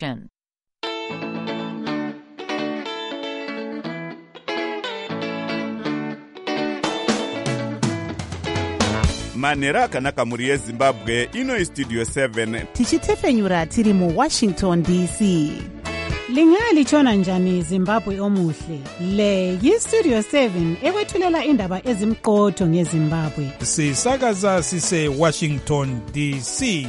Manhero akanaka muri yeZimbabwe, ino Studio 7 tichitefenyura tiri mu Washington DC. Lingalitshona njani Zimbabwe omuhle? Le yiStudio 7 ekwethulela indaba ezimqotho ngeZimbabwe. Sisakaza sise Washington DC.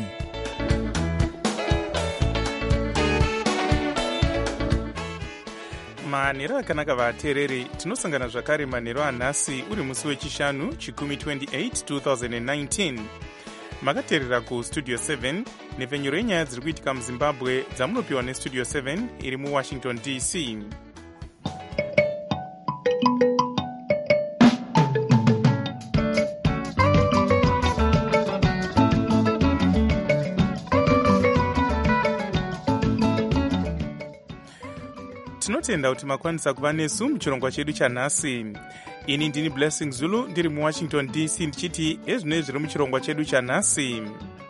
Manhero akanaka vateereri, tinosangana zvakare manhero anhasi uri musi wechishanu chikumi 28 2019. Makateerera kuStudio 7 nepfenyuro yenyaya dziri kuitika muZimbabwe dzamunopiwa neStudio 7 iri muWashington DC. Tinotenda kuti makwanisa kuva nesu muchirongwa chedu chanhasi. Ini ndini Blessing Zulu ndiri muWashington DC ndichiti ezvinoi zviri muchirongwa chedu chanhasi.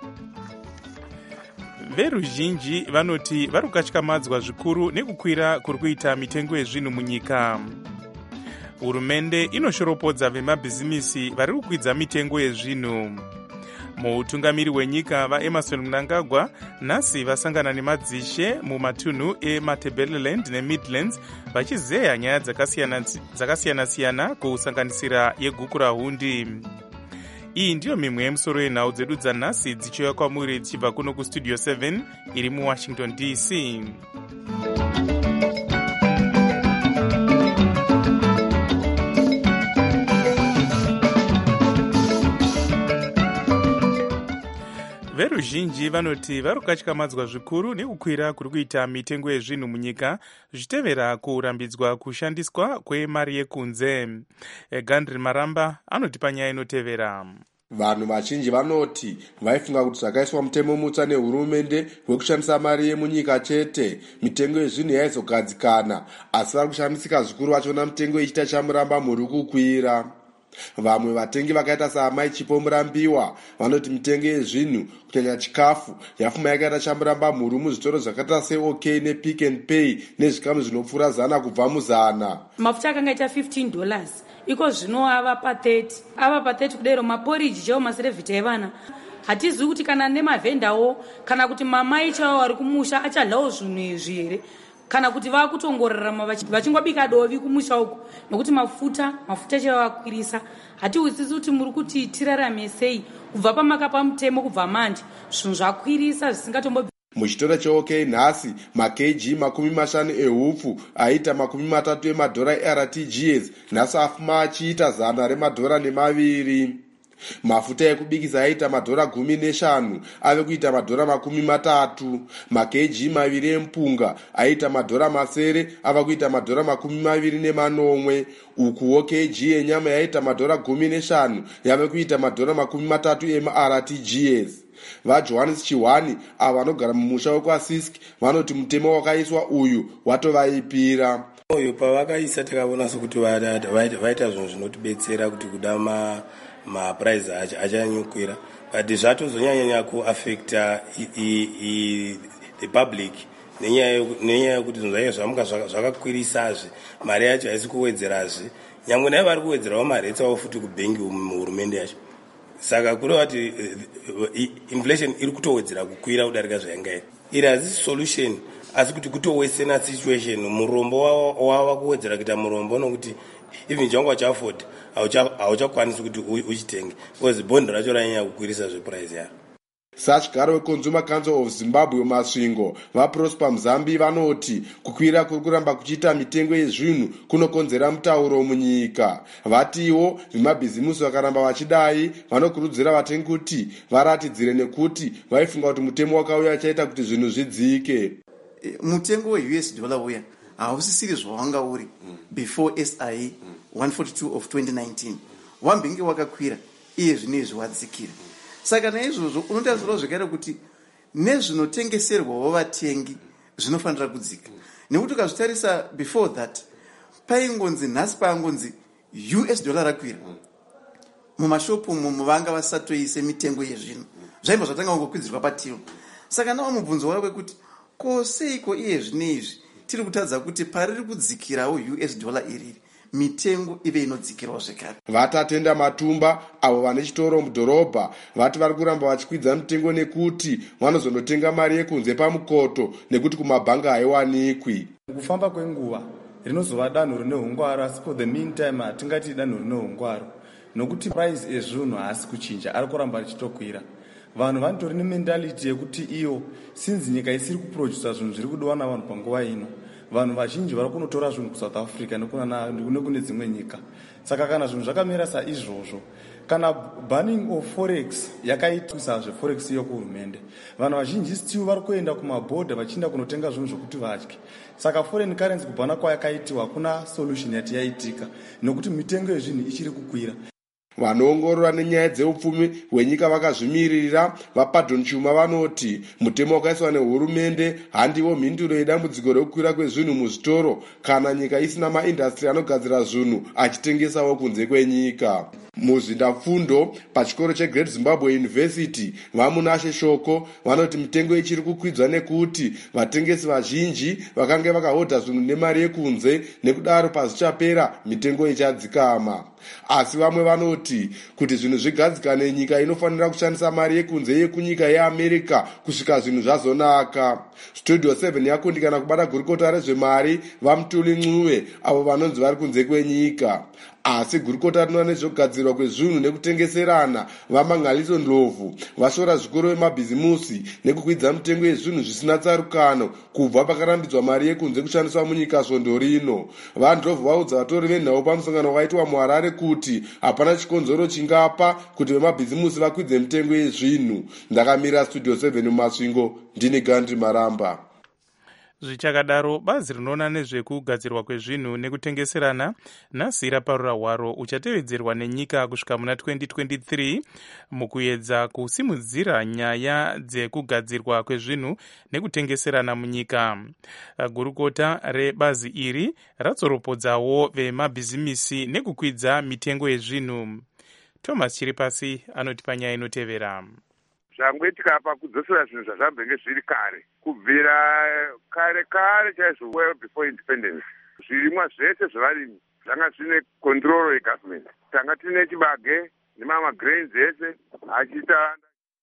Veruzhinji vanoti vari kukatyamadzwa zvikuru nekukwira kuri kuita mitengo yezvinhu munyika. Hurumende inoshoropodza vemabhizimisi vari kukwidza mitengo yezvinhu. Muutungamiri wenyika vaEmerson Mnangagwa nhasi vasangana nemadzishe mumatunhu eMatabeleland neMidlands vachizeya nyaya dzakasiyana-siyana kusanganisira yeguku rahundi. Iyi ndiyo mimwe yemusoro yenhau dzedu dzanhasi dzichiuya kwamuri dzichibva kuno kuStudio 7 iri muWashington DC. Veruzhinji vanoti vari kukatyamadzwa zvikuru nekukwira kuri kuita mitengo yezvinhu munyika zvichitevera kurambidzwa kushandiswa kwemari yekunze. Gandri Maramba anotipa nyaya inotevera. Vanhu vazhinji vanoti vaifunga kuti zvakaiswa mutemo mutsva nehurumende wekushandisa mari yemunyika chete mitengo yezvinhu yaizogadzikana, asi vari kushandisika zvikuru vachiona mitengo ichita chamuramba muri kukwira. Vamwe vatengi vakaita saamai Chipo Murambiwa vanoti mitengo yezvinhu kunyanya chikafu yafuma yakaita chamuramba mhuru muzvitoro zvakaita seOK nePick and Pay nezvikamu zvinopfuura 100 kubva mu100. Mafuta akanga aita $15 iko zvino ava pa30 kudero maporiji chaiwo maserevhita evana. Hatizivi kuti kana nemavhendawo kana kuti mamai chaiwo vari kumusha achadlawo zvinhu izvi here kana kuti vakutongorarama vachingobika dovi kumusha uku nokuti mafuta chaiwo akwirisa. Hatiwisisi kuti muri kuti tirarame sei kubva pamakapa mutemo kubva manje zvinhu zvakwirisa zvisingatombo. Muchitoro cheOK nhasi makg 50 ehupfu aita $30 eRTGS nhasi afuma achiita $100 Mafuta ekubikisa aita $15 ave kuita $30. Makg 2 empunga aita $7 ava kuita $20. Ukuwo kg yenyama yaita $15 yave kuita $30 eMRTGS. VaJohannes Chihwani ava vanogara mumusha wekwaSisk vanoti mutemo wakaiswa uyu watovaipira. Uyu pavakaisa takaona sokuti vaita zvinhu zvinotibetsera kuti kuda mapuraizi achanyukwira, but zvatozonyanya kuaffecta the public nenyaya yekuti zvinhu zvaiye zvamuka zvakakwirisazve, mari yacho haisi kuwedzerazve, nyangwe naye vari kuwedzerawo mari etsawo futi kubhengi muhurumende yacho. Saka kureva kuti inflation iri kutowedzera kukwira kudarika zvayangaita. Iri hazisi solution, asi kuti kutowesena situation. Murombo wava kuwedzera kuita murombo nokuti even changwa chaFord hauchakwanisi kuti uchitenge because bhondi racho ranyanya kukwirisa zveprice yaro. Sachigaro weConsumer Council of Zimbabwe Masvingo vaProsper Mzambi vanoti kukwira kuri kuramba kuchiita mitengo yezvinhu kunokonzera mutauro munyika. Vatiwo vemabhizimusi vakaramba vachidai vanokurudzira vatengi kuti varatidzire nekuti vaifunga kuti mutemo wakauya chaita kuti zvinhu zvidzike. Mutengo weUS dollar uya hausisiri zvawanga uri before SIA 142 of 2019. Wambinge wakakwira iye zvinezvi wadzikira. Saka naizvozvo unotarisirwa zvakare kuti nezvinotengeserwawo vatengi zvinofanira kudzika. Nekuti ukazvitarisa before that paingonzi nhasi paangonzi US dollar rakwira. Mumashopu muvanga vasatoise mitengo yezvinhu. Zvaimba zvatanga kungokwidzirwa patiro. Saka nawo mubvunzo wake kuti ko seiko iye zvinezvi tiri kutadza kuti pariri kudzikirawo US dollar iriri mitengo ive inodzikirawo zvekare. Vatatenda Matumba avo vane chitoro mudhorobha vati vari kuramba vachikwidza mitengo nekuti vanozondotenga mari yekunze pamukoto nekuti kumabhanga haiwanikwi. Kufamba kwenguva rinozova danho rine hungwaro, asi for the meantime hatingati danho rine hungwaro nokuti price ezvinhu haasi kuchinja, ari kuramba richitokwira. Vanhu vanotori nementality yekuti iyo since nyika isiri kuprodusa zvinhu zviri kudiwa navanhu panguva ino, vanhu vazhinji vari kunotora zvinhu kuSouth Africa nekune dzimwe nyika. Saka kana zvinhu zvakamira saizvozvo, kana banning of forex yakaitisa zveforex iyo kuhurumende, vanhu vazhinji still vari kuenda kumabhodha vachienda kunotenga zvinhu zvokuti vadye. Saka foreign currency kubhana kwayakaitiwa hakuna solution yati yaitika nokuti mitengo yezvinhu ichiri kukwira. Vanoongorora nenyaya dzeupfumi hwenyika vakazvimirira vaPadon Chuma vanoti mutemo wakaiswa nehurumende handiwo mhinduro yedambudziko rekukwira kwezvinhu muzvitoro kana nyika isina maindastri anogadzira zvinhu achitengesawo kunze kwenyika. Muzvindafundo pachikoro cheGreat Zimbabwe University vamunashe shoko vanoti mitengo ichiri kukwidzwa nekuti vatengesi vazhinji vakange vakahodha zvinhu nemari yekunze, nekudaro pazvichapera mitengo ichadzikama. Asi vamwe vanoti kuti zvinhu zvigadzikane nyika inofanira kushandisa mari yekunze yekunyika yeAmerica kusvika zvinhu zvazonaka. Studio 7 yakundikana kubata gurukota rezvemari vaMutuli Ncube avo vanonzi vari kunze kwenyika. Asi gurukota rinoona nezvekugadzirwa kwezvinhu nekutengeserana vaMangaliso Ndlovu vashora zvikuru vemabhizimusi nekukwidza mitengo yezvinhu zvisina tsarukano kubva pakarambidzwa mari yekunze kushandiswa munyika svondo rino. VaNdlovu vaudza vatori venhau pamusangano wakaitwa muHarare kuti hapana chikonzero chingapa kuti vemabhizimusi vakwidze mitengo yezvinhu. Ndakamira Studio 7 muMasvingo, ndini Gandhi Maramba. Zvichakadaro, bazi rinoona nezvekugadzirwa kwezvinhu nekutengeserana nhasi raparura hwaro uchatevedzerwa nenyika kusvika muna 2023 mukuedza kusimudzira nyaya dzekugadzirwa kwezvinhu nekutengeserana munyika. Gurukota rebazi iri ratsoropodzawo vemabhizimisi nekukwidza mitengo yezvinhu. Thomas Chiripasi anotipa nyaya inotevera. Zvangaitika apa kudzosera zvinhu zvazvambenge zviri kare kubvira kare chaizvo well before independence. Zvirimwa zvese zvevarimi zvanga zvine control yegovernment. Tanga tine chibage nemamagrains ese achiita.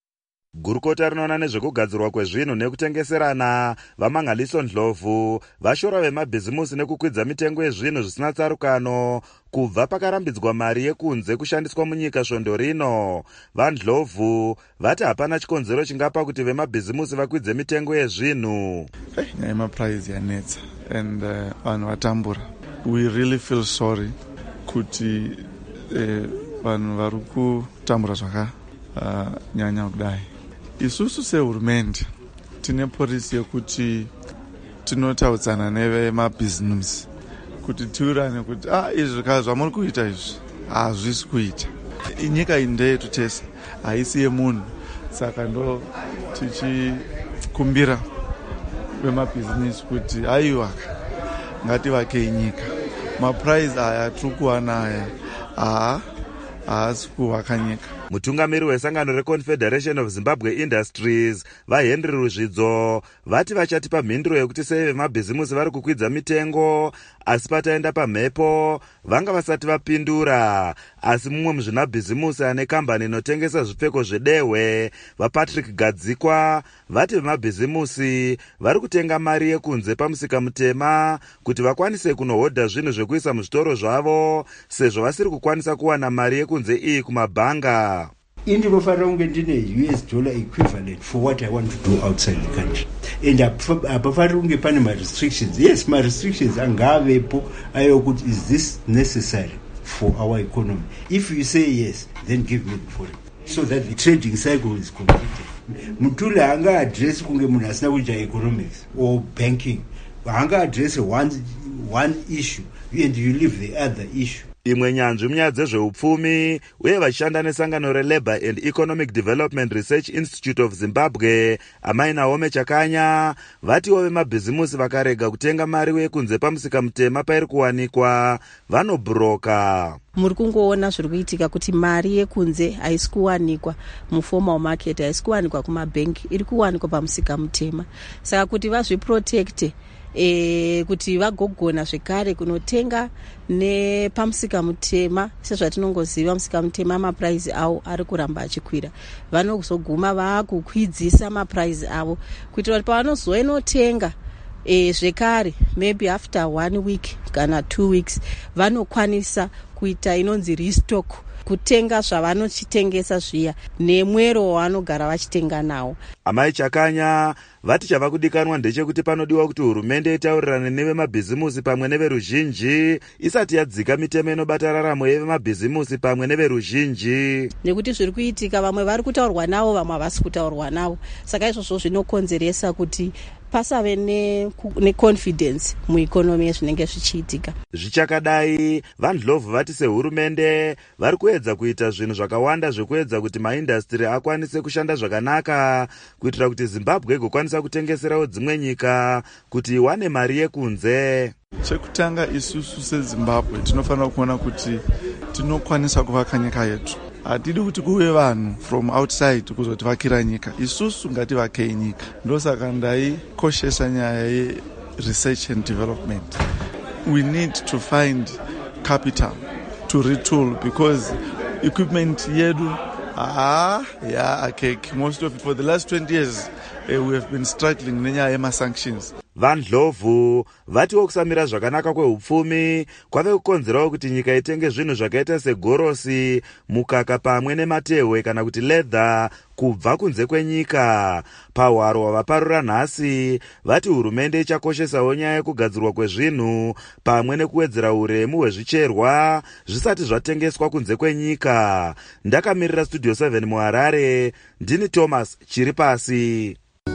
Gurukota rinoona nezvekugadzirwa kwezvinhu nekutengeserana vaMangaliso Ndlovu vashora vemabhizimusi nekukwidza mitengo yezvinhu zvisina tsarukano kubva pakarambidzwa mari yekunze kushandiswa munyika svondo rino. VaNdlovu vati hapana chikonzero chingapa kuti vemabhizimusi vakwidze mitengo yezvinhu. Nyaya yemaprice yanetsa and vanhu vatambura. We really feel sorry kuti vanhu vari kutambura zvakanyanya kudai. Isusu sehurumende tine polisi yekuti tinotaudzana nevemabhizimusi kuti tiurane kuti izvi zvamuri kuita izvi hazvisi kuita. Nyika iyi ndeyetu tese, haisi yemunhu. Saka ndo tichikumbira vemabhizimusi kuti aiwa ngativakei nyika. Maprice aya tiri kuwana aya haasi kuvaka nyika. Mutungamiri wesangano reConfederation of Zimbabwe Industries vaHenry Ruzvidzo vati vachatipa mhinduro yekuti sei vemabhizimusi vari kukwidza mitengo, asi pataenda pamhepo vanga vasati vapindura. Asi mumwe muzvinabhizimusi ane kambani inotengesa zvipfeko zvedehwe vaPatrick Gadzikwa vati vemabhizimusi vari kutenga mari yekunze pamusika mutema kuti vakwanise kunohodha zvinhu zvekuisa muzvitoro zvavo sezvo vasiri kukwanisa kuwana mari yekunze iyi kumabhanga. Indinofanira kunge ndine US dollar equivalent for what I want to do outside the country. And hapafaniri kunge pane ma-restrictions. Yes, ma-restrictions angavepo ayokuti is this necessary for our economy? If you say yes, then give me the foreign. So that the trading cycle is completed. Mutuli hanga address kunge munhu asina kuita economics or banking. Hanga address one issue and you leave the other issue. imwe nyanzvi munyaya dzezveupfumi uye vachishanda nesangano relabour and economic development research institute of zimbabwe amai naome chakanya vatiwo vemabhizimusi vakarega kutenga mari yekunze pamusika mutema pairi kuwanikwa vanobhuroka. Muri kungoona zviri kuitika kuti mari yekunze haisi kuwanikwa muformal market, haisi kuwanikwa kumabhengi, iri kuwanikwa pamusika mutema. Saka kuti vazviprotekte kuti vagogona zvekare kunotenga nepamusika mutema, sezvatinongoziva musika mutema mapuraizi avo ari kuramba achikwira, vanozoguma vaakukwidzisa mapuraizi avo kuitira kuti pavanozoinotenga zvekare maybe after 1 week kana 2 weeks vanokwanisa kuita inonzi restock, kutenga zvavanochitengesa zviya nemwero wavanogara vachitenga nawo. Amai chakanya vati chava kudikanwa ndechekuti panodiwa kuti hurumende itaurirane nevemabhizimusi pamwe neveruzhinji isati yadzika mitemo inobata raramo yevemabhizimusi pamwe neveruzhinji, nekuti zviri kuitika vamwe vari kutaurwa navo vamwe havasi kutaurwa navo. Saka izvozvo zvinokonzeresa kuti pasave neconfidence muikonomi yezvinenge zvichiitika. Zvichakadai vandlovu vati sehurumende vari kuedza kuita zvinhu zvakawanda zvekuedza kuti maindastri akwanise kushanda zvakanaka kuitira kuti Zimbabwe igokwanisa kutengeserawo dzimwe nyika kuti iwane mari yekunze. Chekutanga isusu seZimbabwe tinofanira kuona kuti tinokwanisa kuvaka nyika yetu. Hatidi kuti kuve vanhu from outside kuzotivakira nyika, isusu ngativakei nyika. Ndosaka ndaikoshesa nyaya ye-research and development. We need to find capital to retool because equipment yedu most of it for the last 20 years we have been struggling nenyaya yema-sanctions. Vandlovu vatiwo kusamira zvakanaka kwehupfumi kwave kukonzerawo kuti nyika itenge zvinhu zvakaita segorosi, mukaka pamwe nematehwe kana kuti leather kubva kunze kwenyika. Pahwaro hwavaparura nhasi vati hurumende ichakoshesawo nyaya yekugadzirwa kwezvinhu pamwe nekuwedzera uremu hwezvicherwa zvisati zvatengeswa kunze kwenyika. Ndakamirira Studio 7 muHarare, ndini Thomas Chiripasi.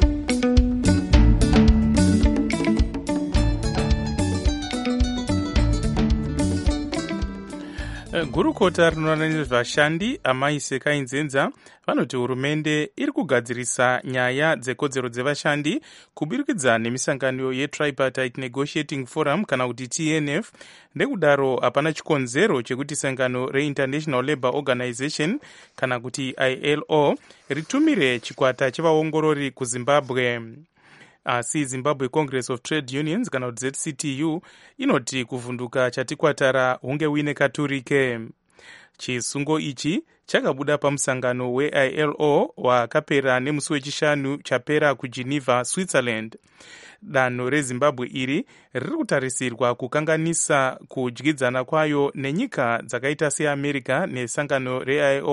Gurukota rinoona nezvashandi amai Sekainzenza vanoti hurumende iri kugadzirisa nyaya dzekodzero dzevashandi kubudikidza nemisangano yeTripartite Negotiating Forum kana kuti TNF. Nekudaro hapana chikonzero chekuti sangano reInternational Labour Organization kana kuti ILO ritumire chikwata chevaongorori kuZimbabwe. Asi Zimbabwe Congress of Trade Unions kana kuti ZCTU inoti kuvhunduka chatikwatara hunge uine katurike. Chisungo ichi chakabuda pamusangano weILO wakapera nemusi wechishanu chapera kuGeneva, Switzerland. Danho reZimbabwe iri riri kutarisirwa kukanganisa kudyidzana kwayo nenyika dzakaita seAmerica nesangano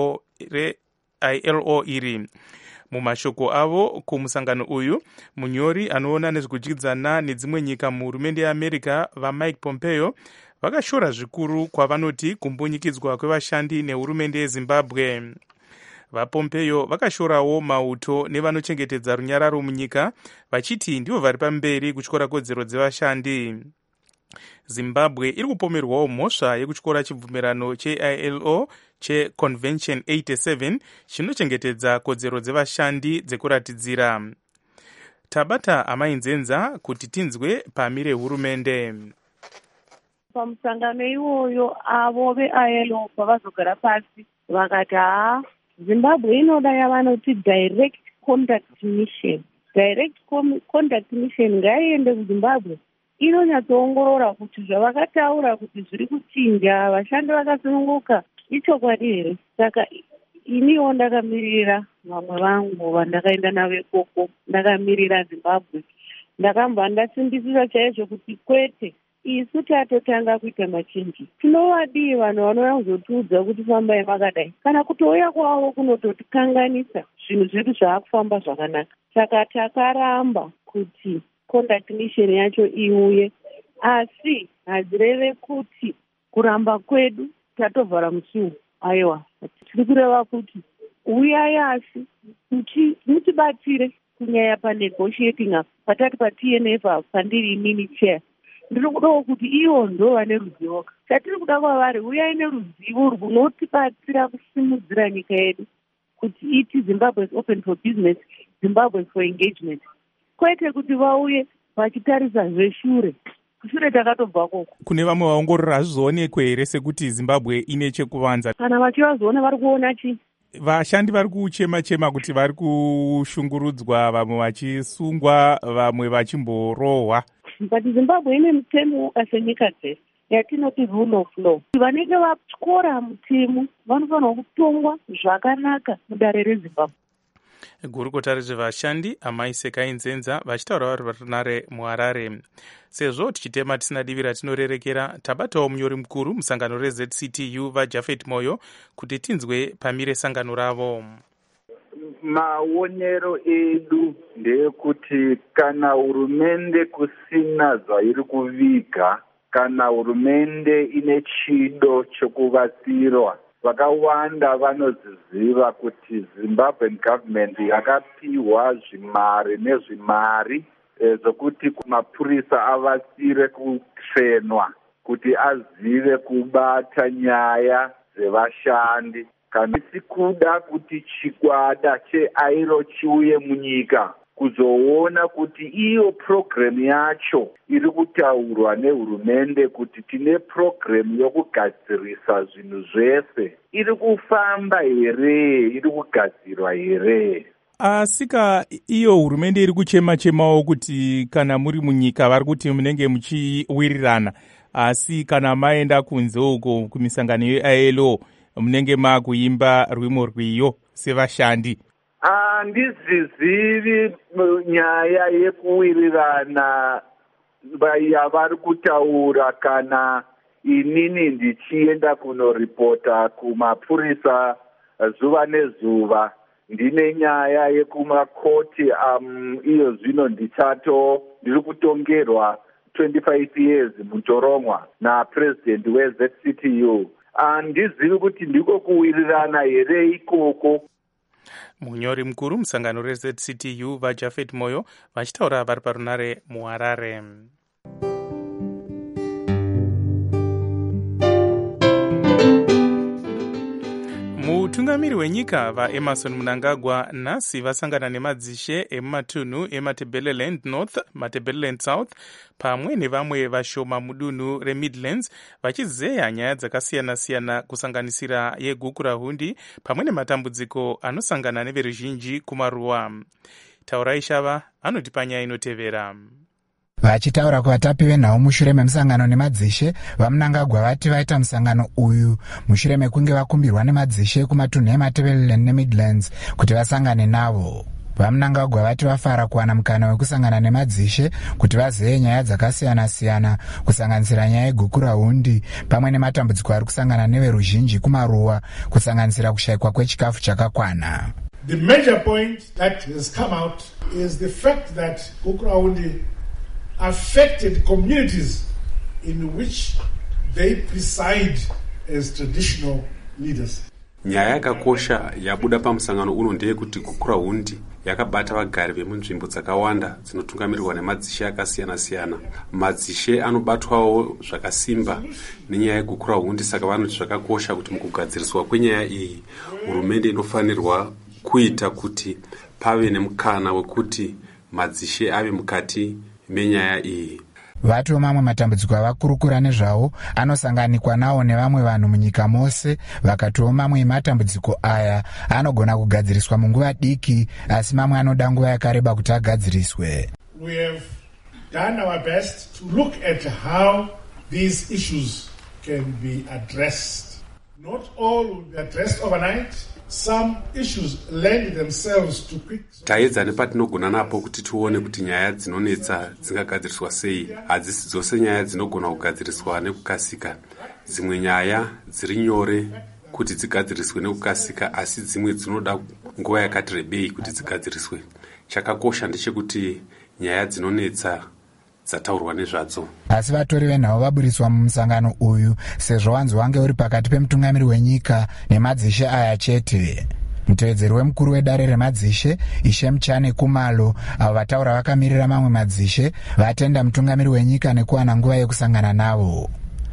reILO iri. Mumashoko avo kumusangano uyu, munyori anoona nezvekudyidzana nedzimwe nyika muhurumende yeAmerica vaMike Pompeo vakashora zvikuru kwavanoti kumbunyikidzwa kwevashandi nehurumende yeZimbabwe. VaPompeo vakashorawo mauto nevanochengetedza runyararo munyika vachiti ndivo vari pamberi kutyora kodzero dzevashandi. Zimbabwe iri kupomerwawo mhosva yekutyora chibvumirano cheILO cheConvention 87 chinochengetedza kodzero dzevashandi dzekuratidzira. Tabata amainzenza kuti tinzwe pamire hurumende. Pamusangano iwoyo avo veILO pavazogara pasi vakati Zimbabwe inoda yavanoti direct conduct mission. Direct conduct mission ngaiende kuZimbabwe inonyatsoongorora kuti zvavakataura kuti zviri kuchinja vashandi vakasununguka ichokwadi here. Saka iniwo ndakamirira vamwe vangu vandakaenda navo ikoko, ndakamirira Zimbabwe. Ndakambva ndasimbisisa chaizvo kuti kwete, isu tatotanga kuita machinji. Tinovadii vanhu vanouya kuzotiudza kuti fambai makadai, kana kutouya kwavo kunototikanganisa zvinhu zvedu zvaakufamba zvakanaka. Saka takaramba kuti conduct mission yacho iuye, asi hadzireve kuti kuramba kwedu tatovhara musuwo. Aiwa, tiri kureva kuti uyai asi mutibatsire kunyaya panegotiating apa patati paTNF apa pandiri inini chair. Ndiri kudawo kuti ivo ndo vane ruzivo. chatiri kuda kwavari uyai neruzivo runotibatsira kusimudzira nyika yedu kuti iti Zimbabwe is open for business, Zimbabwe is for engagement, kwete kuti vauye vachitarisa zveshure. Kushure takatobva koko. Kune vamwe vaongorora hazvizoonekwe here sekuti Zimbabwe ine chekuvanza? Kana vachivazoona vari kuona chi? Vashandi vari kuchema-chema kuti vari kushungurudzwa, vamwe vachisungwa, vamwe vachimborohwa. But Zimbabwe ine mutemo wakasenyika dzese yatinoti rule of law. Vanenge vatyora mutemo vanofanirwa kutongwa zvakanaka mudare reZimbabwe. Gurukota rezvevashandi Amai Sekai Nzenza vachitaura vari paRunare muHarare. Sezvo tichitema tisina divi ratinorerekera, tabatawo munyori mukuru musangano reZCTU vaJafet Moyo kuti tinzwe pamire sangano ravo. Maonero edu ndeyekuti kana hurumende kusina zvairi kuviga, kana hurumende ine chido chokuvatsirwa, vakawanda vanoziziva kuti Zimbabwean government yakapiwa zvimari nezvimari zvokuti mapurisa avatsire kutrenwa kuti azive kubata nyaya dzevashandi. Kana sikuda kuti chikwata cheairo chiuye munyika kuzoona kuti iyo program yacho iri kutaurwa nehurumende kuti tine program yokugadzirisa zvinhu zvese, iri kufamba here, iri kugadzirwa here? Asika iyo hurumende iri kuchema-chemawo kuti kana muri munyika vari kuti munenge muchiwirirana, asi kana maenda kunze uko kumisangano yeILO munenge makuimba rwimo rwiyo sevashandi. Handizizivi nyaya yekuwirirana yavari kutaura kana inini ndichienda kunoripota kumapurisa zuva nezuva. Ndine nyaya yekumakoti iyo zvino ndiri kutongerwa 25 years mutoromwa napresident weZCTU. Handizivi kuti ndiko kuwirirana here ikoko. Munyori mukuru musangano reZCTU vaJafet Moyo vachitaura vari paRunare muHarare. Mutungamiri wenyika vaEmerson Mnangagwa nhasi vasangana nemadzishe emumatunhu eMatabeleland North, Matabeleland South pamwe nevamwe vashoma mudunhu reMidlands vachizeya nyaya dzakasiyana-siyana kusanganisira yeGukurahundi pamwe nematambudziko anosangana neveruzhinji kumaruwa. Taurai Shava anotipa nyaya inotevera. Vachitaura kuvatapi venhau mushure memusangano nemadzishe, vaMnangagwa vati vaita musangano uyu mushure mekunge vakumbirwa nemadzishe kumatunhu eMatabeleland neMidlands kuti vasangane navo. VaMnangagwa vati vafara kuwana mukana wekusangana nemadzishe kuti vazeye nyaya dzakasiyana-siyana kusanganisira nyaya yeGukurahundi pamwe nematambudziko ari kusangana neveruzhinji kumaruwa kusanganisira kushayikwa kwechikafu chakakwana. The major point that has come out is the fact that Gukurahundi affected communities in which they preside as traditional leaders. Nyaya yakakosha yabuda pamusangano uno ndeyekuti Gukurahundi yakabata vagari vemunzvimbo dzakawanda dzinotungamirirwa nemadzishe akasiyana-siyana. Madzishe anobatwawo zvakasimba nenyaya yeGukurahundi, saka vanoti zvakakosha kuti mukugadziriswa kwenyaya iyi hurumende inofanirwa kuita kuti pave nemukana wekuti madzishe ave mukati menyaya iyi. Vatiwo mamwe matambudziko avakurukura nezvawo anosanganikwa nawo nevamwe vanhu munyika mose, vakatiwo mamwe ematambudziko aya anogona kugadziriswa munguva diki, asi mamwe anoda nguva yakareba kuti agadziriswe. We have done our best to look at how these issues can be addressed. Not all will be addressed overnight. Some issues lend themselves to quick. Taedza nepatinogona napo kuti tione kuti nyaya dzinonetsa dzingagadziriswa sei. Hadzisi dzose nyaya dzinogona kugadziriswa nekukasika. Dzimwe nyaya dziri nyore kuti dzigadziriswe nekukasika, asi dzimwe dzinoda nguva yakati rebei kuti dzigadziriswe. Chakakosha ndechekuti nyaya dzinonetsa dzataurwa nezvadzo. Asi vatori venhau vaburiswa mumusangano uyu sezvo wanzi wange uri pakati pemutungamiri wenyika nemadzishe aya chete. Mutevedzeri wemukuru wedare remadzishe Ishe Mchane Kumalo, avo vataura vakamirira mamwe madzishe, vatenda mutungamiri wenyika nekuwana nguva yekusangana navo.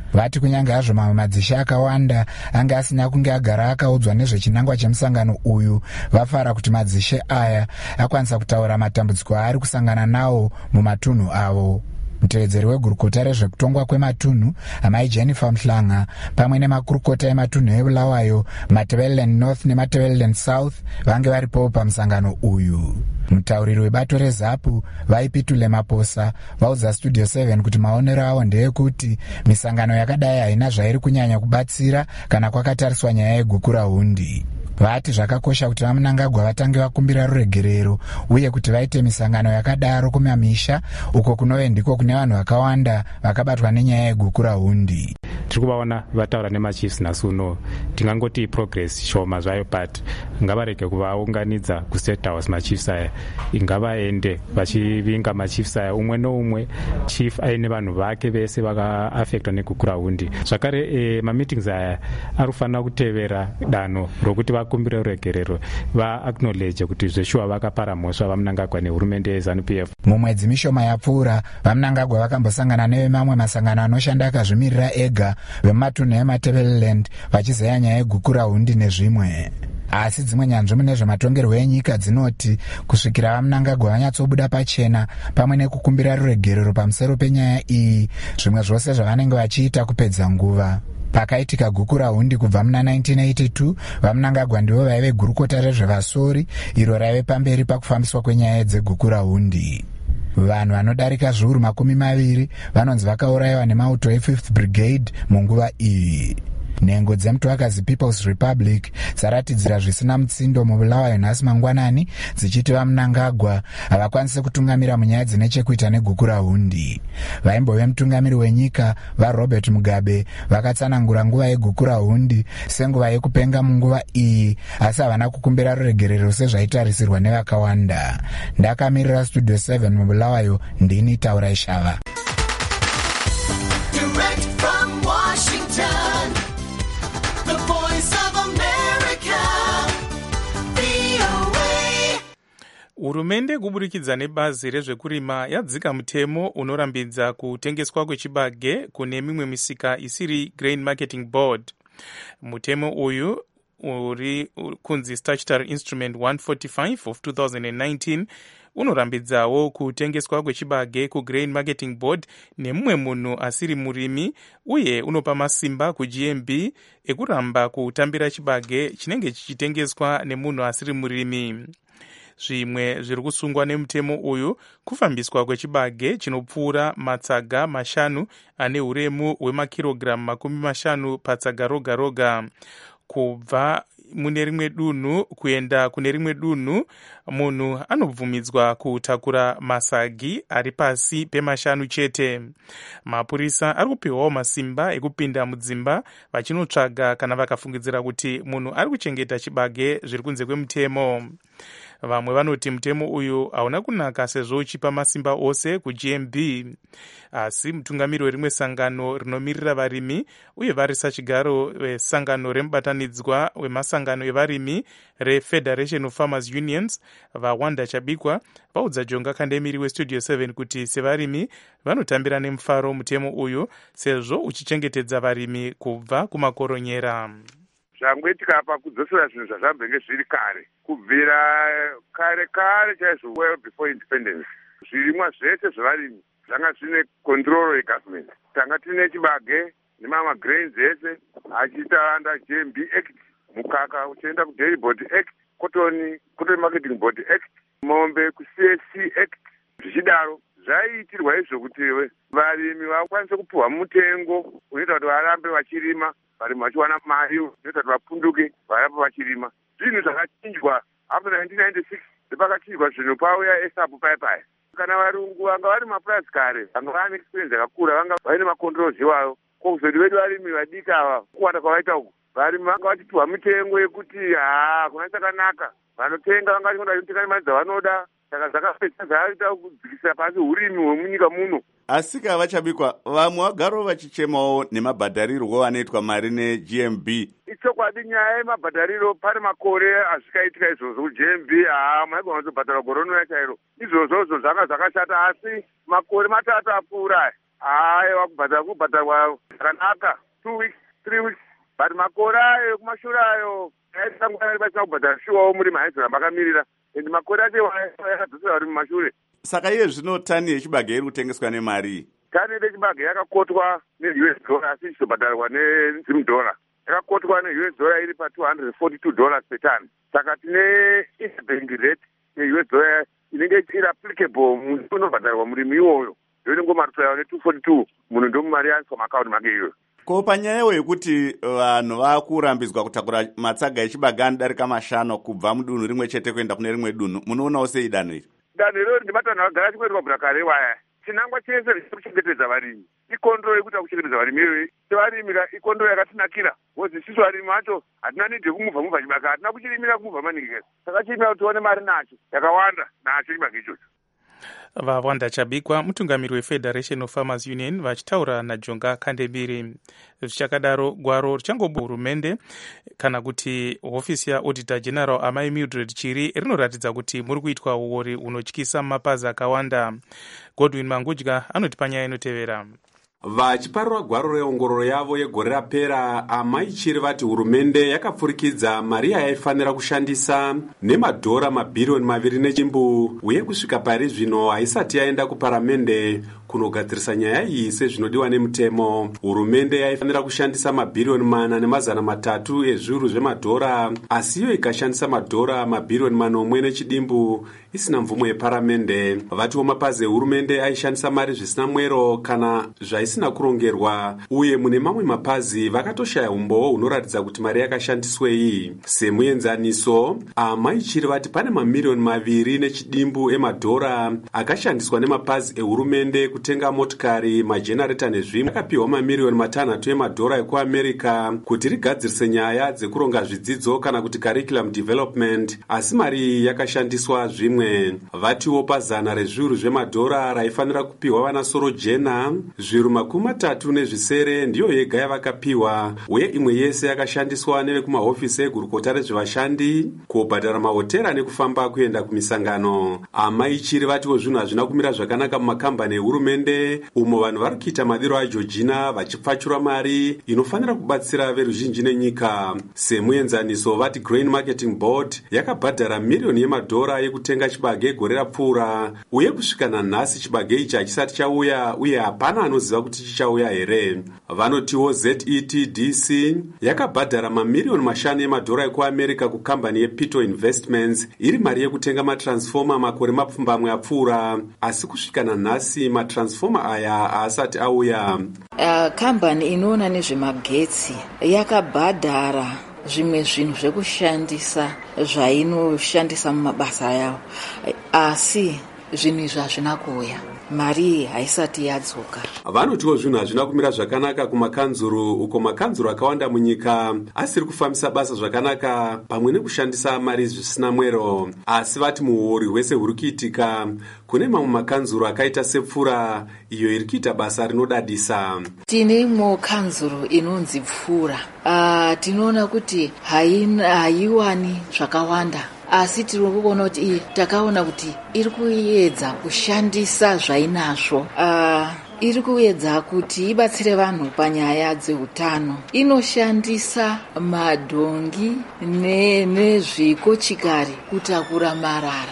vati kunyange hazvo mamwe madzishe akawanda anga asina kunge agara akaudzwa nezvechinangwa chemusangano uyu, vafara kuti madzishe aya akwanisa kutaura matambudziko aari kusangana nawo mumatunhu avo. Mutevedzeri wegurukota rezvekutongwa kwematunhu amai Jennifer Mhlanga pamwe nemakurukota ematunhu eBulawayo, Matabeleland North neMatabeleland South vange varipo pamusangano uyu. Mutauriri webato reZAPU vaipitule Maposa vaudza Studio 7 kuti maonero avo ndeyekuti misangano yakadai haina zvairi kunyanya kubatsira kana kwakatariswa nyaya yegukura hundi. Vati zvakakosha kuti vaMnangagwa vatange vakumbira ruregerero uye kuti vaite misangano yakadaro kumamisha uko kunove ndiko kune vanhu vakawanda vakabatwa nenyaya yegukura hundi. Tiri kuvaona vataura nemachiefs nhasi uno, tingangoti progress shoma zvayo, but ngavarege kuvaunganidza kustate house machiefs aya, ingavaende vachivinga machiefs aya umwe noumwe chief aine vanhu vake vese vakaaffectwa negukura hundi. Zvakare mameetings aya anofanira kutevera danho rokuti vakumbire ruregerero, vaacknowledge kuti zveshuwa vakapara mhosva vaMnangagwa nehurumende yeZANU-PF. Mumwedzi mishoma yapfuura vaMnangagwa vakambosangana nevemamwe masangano anoshanda akazvimirira ega vematunhu eMatabeleland vachizeya nyaya yegukura hundi nezvimwe. Asi dzimwe nyanzvi mune zvematongerwo enyika dzinoti kusvikira vaMnangagwa vanyatsobuda pachena pamwe nekukumbira ruregerero pamusoro penyaya iyi, zvimwe zvose zvavanenge vachiita kupedza nguva. Pakaitika gukura hundi kubva muna 1982, vaMnangagwa ndivo vaive gurukota rezvevasori iro raive pamberi pakufambiswa kwenyaya dzegukura hundi. Vanhu vanodarika zviuru 20 vanonzi vakaurayiwa nemauto e5th Brigade munguva iyi. Nhengo dzemutwakazi People's Republic dzaratidzira zvisina mutsindo muBulawayo nhasi mangwanani dzichiti vaMnangagwa havakwanisi kutungamira munyaya dzine chekuita negukura hundi. Vaimbove mutungamiri wenyika vaRobert Mugabe vakatsanangura nguva yegukura hundi senguva yekupenga munguva iyi, asi havana kukumbira ruregerero sezvaitarisirwa nevakawanda. Ndakamirira Studio 7 muBulawayo, ndini Taura Ishava. Direct from Washington, the voice of America, VOA. Hurumende kuburikidza nebazi rezvekurima yadzika mutemo unorambidza kutengeswa kwechibage kune mimwe misika isiri Grain Marketing Board. Mutemo uyu uri kunzi Statutory Instrument 145 of 2019 unorambidzawo kutengeswa kwechibage kuGrain Marketing Board nemumwe munhu asiri murimi, uye unopa masimba kuGMB ekuramba kutambira chibage chinenge chichitengeswa nemunhu asiri murimi. Zvimwe zviri kusungwa nemutemo uyu kufambiswa kwechibage chinopfuura matsaga 5 ane uremu hwemakirogiramu 50 patsaga roga roga. Kubva mune rimwe dunhu kuenda kune rimwe dunhu, munhu anobvumidzwa kutakura masagi ari pasi pe5 chete. Mapurisa ari kupiwawo masimba ekupinda mudzimba vachinotsvaga kana vakafungidzira kuti munhu ari kuchengeta chibage zviri kunze kwemutemo. Vamwe vanoti mutemo uyu hauna kunaka sezvo uchipa masimba ose kuGMB. Asi mutungamiri werimwe sangano rinomirira varimi uye varisa chigaro wesangano remubatanidzwa wemasangano evarimi reFederation of Farmers Unions vaWanda Chabikwa vaudza Jonga Kandemiri weStudio 7 kuti sevarimi vanotambira nemufaro mutemo uyu sezvo uchichengetedza varimi kubva kumakoronyera. Zvangoitika apa kudzosera zvinhu zvazvambenge zviri kare kubvira kare chaizvo well before independence. Zvirimwa zvese zvevarimi zvanga zvine control yegovernment. Tanga tine chibage nemama grains ese achiita under GMB Act, mukaka uchienda kuDairy Board Act, cotton Marketing Board Act, mombe kuCSC Act. Zvichidaro zvaiitirwa izvo kuti varimi vakwanise kupuhwa mutengo unoita kuti varambe vachirima, varimi vachiwana mari inoita kuti vapunduke varambe vachirima. Zvinhu zvakachinjwa after 1996 ndepakachinjwa zvinhu pauya eSAPU paya. Kana varungu vanga vari mapurazi kare vanga vane experience yakakura, vanga vaine makontrols iwayo. Kozoti vedu varimi vadiki ava kuwanda kwavaita uku, varimi vanga vachipiwa mitengo yekuti kuna chakanaka, vanotenga vanga vachingoda kutenga nemari dzavanoda. Saka zvakapedza zvaita kudzikisa pasi urimi hwemunyika muno. Asi Chabikwa, vamwe vagaro vachichemawo nemabhadharirwo anoitwa mari neGMB. Ichokwadi nyaya yemabhadhariro pane makore azvikaitika izvozvo kuGMB maigona kuzobhadhara gore rinouya chairo. Izvozvozvo zvanga zvakashata, asi makore 3 apfuura aiwa kubhadharwa zvakanaka 2 weeks 3 weeks but makore ayo kumashure ayo aitangwana pasina kubhadhara shuwawo murimi haizoramba akamirira ende makore acho yakadzosera vari mumashure. Saka iye zvino tani yechibage iri kutengeswa nemari tani yechibage yakakotwa neUS dollar asi ichizobhadharwa nezim dollar yakakotwa neUS dollar iri pa$242 per ton. Saka tine interbank rate yeUS dollar inenge iri applicable munhu unobhadharwa murimi iwoyo ndonengomarutso yawo ne242 munhu ndomumari yaiswa maakaunti make iyoyo. Ko panyayewo yekuti vanhu vakurambidzwa kutakura matsaga echibage anodarika 5 kubva mudunhu rimwe chete kuenda kune rimwe dunhu, munoonawo sei danho iri? Danho iroro ndimatanho agara chikwerwa bvira kare waya chinangwa chese chekuchengetedza varimi ikondro yekuti akuchengetedza varimi iyoyi sevarimi ikondro yakatinakira wozi isusu varimi vacho hatina nidhi yekumuvha chibage hatina kuchirimira kumuvha maningi saka chirimira kuti tione mari nacho yakawanda nacho chibage ichocho. Vawanda Chabikwa, mutungamiri weFederation of Farmers Union, vachitaura naJonga Kandebiri. Zvichakadaro gwaro richangobu hurumende kana kuti hofisi yaAuditor General Amai Mildred Chiri rinoratidza kuti muri kuitwa uori unotyisa mapazi akawanda. Godwin Mangudya anoti panyaya inotevera. Vachiparura gwaro reongororo yavo yegore rapera, Amai Chiri vati hurumende yakapfurikidza mari yaifanira kushandisa nemadhora mabhirioni 2.4 uye kusvika pari zvino haisati yaenda kuparamende kunogadzirisa nyaya iyi sezvinodiwa nemutemo. Hurumende yaifanira kushandisa mabhirioni 4.3 ezviuru zvemadhora, asi iyo ikashandisa madhora mabhirioni 4.1 isina mvumo yeparamende. Vatiwo mapazi ehurumende aishandisa mari zvisina mwero kana zvaisina kurongerwa, uye mune mamwe mapazi vakatoshaya umbowo hunoratidza kuti mari yakashandiswei. Semuenzaniso, Amai Chiri vati pane mamirioni 2.4 emadhora akashandiswa nemapazi ehurumende kutenga motikari, majenareta nezvimwe. Akapiwa mamirioni 6 emadhora ekuAmerica kuti rigadzirise nyaya dzekuronga zvidzidzo kana kuti curriculum development, asi mari iyi yakashandiswa zvimwe. Vatiwo pazana rezviuru zvemadhora raifanira kupiwa vanasoro jena, zviuru 30 ndiyo yega yavakapiwa, uye imwe yese yakashandiswa nevekumahofisi egurukota rezvevashandi, kubhadhara mahotera nekufamba kuenda kumisangano. Amai Chiri vatiwo zvinhu hazvina kumira zvakanaka mumakambani ehurumende, umo vanhu vari kuita madiro aJorgina vachipfachura mari inofanira kubatsira veruzhinji nenyika. Semuenzaniso, vati Grain Marketing Board yakabhadhara miliyoni yemadhora yekutenga chibage gore rapfuura, uye kusvika nanhasi chibage ichi hachisati chauya uye hapana anoziva kuti chichauya here. Vanotiwo ZETDC yakabhadhara mamiliyoni 5 emadhora ekuAmerica kukambani yePito Investments iri mari yekutenga matransfoma makore mapfumbamwe apfuura, asi kusvika nanhasi matransfoma aya haasati auya. Kambani inoona nezvemagetsi yakabhadhara zvimwe zvinhu zvekushandisa zvainoshandisa mumabasa yavo, asi zvinhu izvi hazvina kuuya, mari haisati yadzoka. Vanotiwo zvinhu hazvina kumira zvakanaka kumakanzuru, uko makanzuru akawanda munyika asiri kufambisa basa zvakanaka pamwe nekushandisa mari zvisina mwero. Asi vati muhuori hwese huri kuitika kune mamwe makanzuru akaita sepfura iyo iri kuita basa rinodadisa. Tine imwe kanzuru inonzi Pfura, tinoona kuti haiwani zvakawanda, asi tiri kuona kuti takaona kuti iri kuedza kushandisa zvainazvo. Iri kuedza kuti ibatsire vanhu panyaya dzeutano. Inoshandisa madhongi nezvikochikari kutakura marara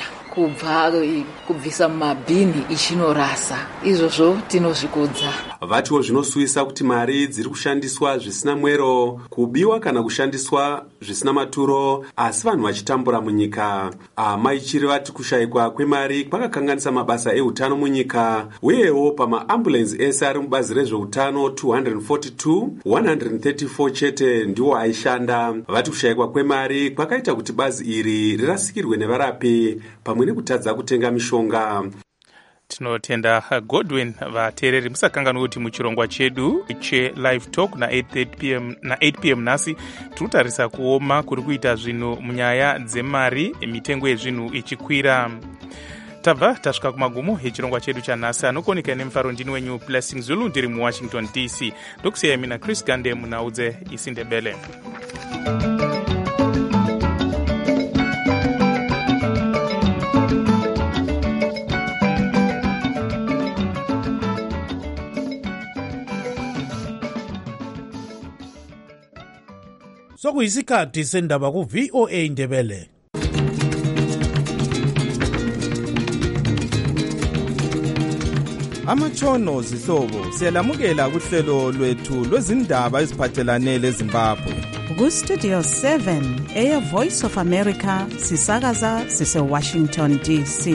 kubvisa mumabhini ichinorasa. Izvozvo tinozvikudza. Vatiwo zvinosuyisa kuti mari dziri kushandiswa zvisina mwero, kubiwa kana kushandiswa zvisina maturo, asi vanhu vachitambura munyika. Amai Chiri vati kushayikwa kwemari kwakakanganisa mabasa eutano munyika, uyewo pamaambulensi ese ari mubazi rezveutano 242, 134 chete ndiwo aishanda. Vati kushayikwa kwemari kwakaita kuti bazi iri rirasikirwe nevarapi pamwe nekutadza kutenga mishonga. Tinotenda Godwin. Vateereri musakanganwa kuti muchirongwa chedu cheLive Talk na 8 pm nhasi tinotarisa kuoma kuri kuita zvinhu munyaya dzemari, mitengo yezvinhu ichikwira. Tabva tasvika kumagumo echirongwa chedu chanhasi. Anokoneka nemufaro ndini wenyu Blessing Zulu, ndiri muWashington DC. Ndokusiyai mina Chris Gande munaudze isindebele. sokuyisikhathi sendaba ku-VOA Indebele. Amatshono zihlobo siyalamukela kuhlelo lwethu lwezindaba eziphathelane leZimbabwe. Ku-Studio 7 Air Voice of America sisakaza sise-Washington DC.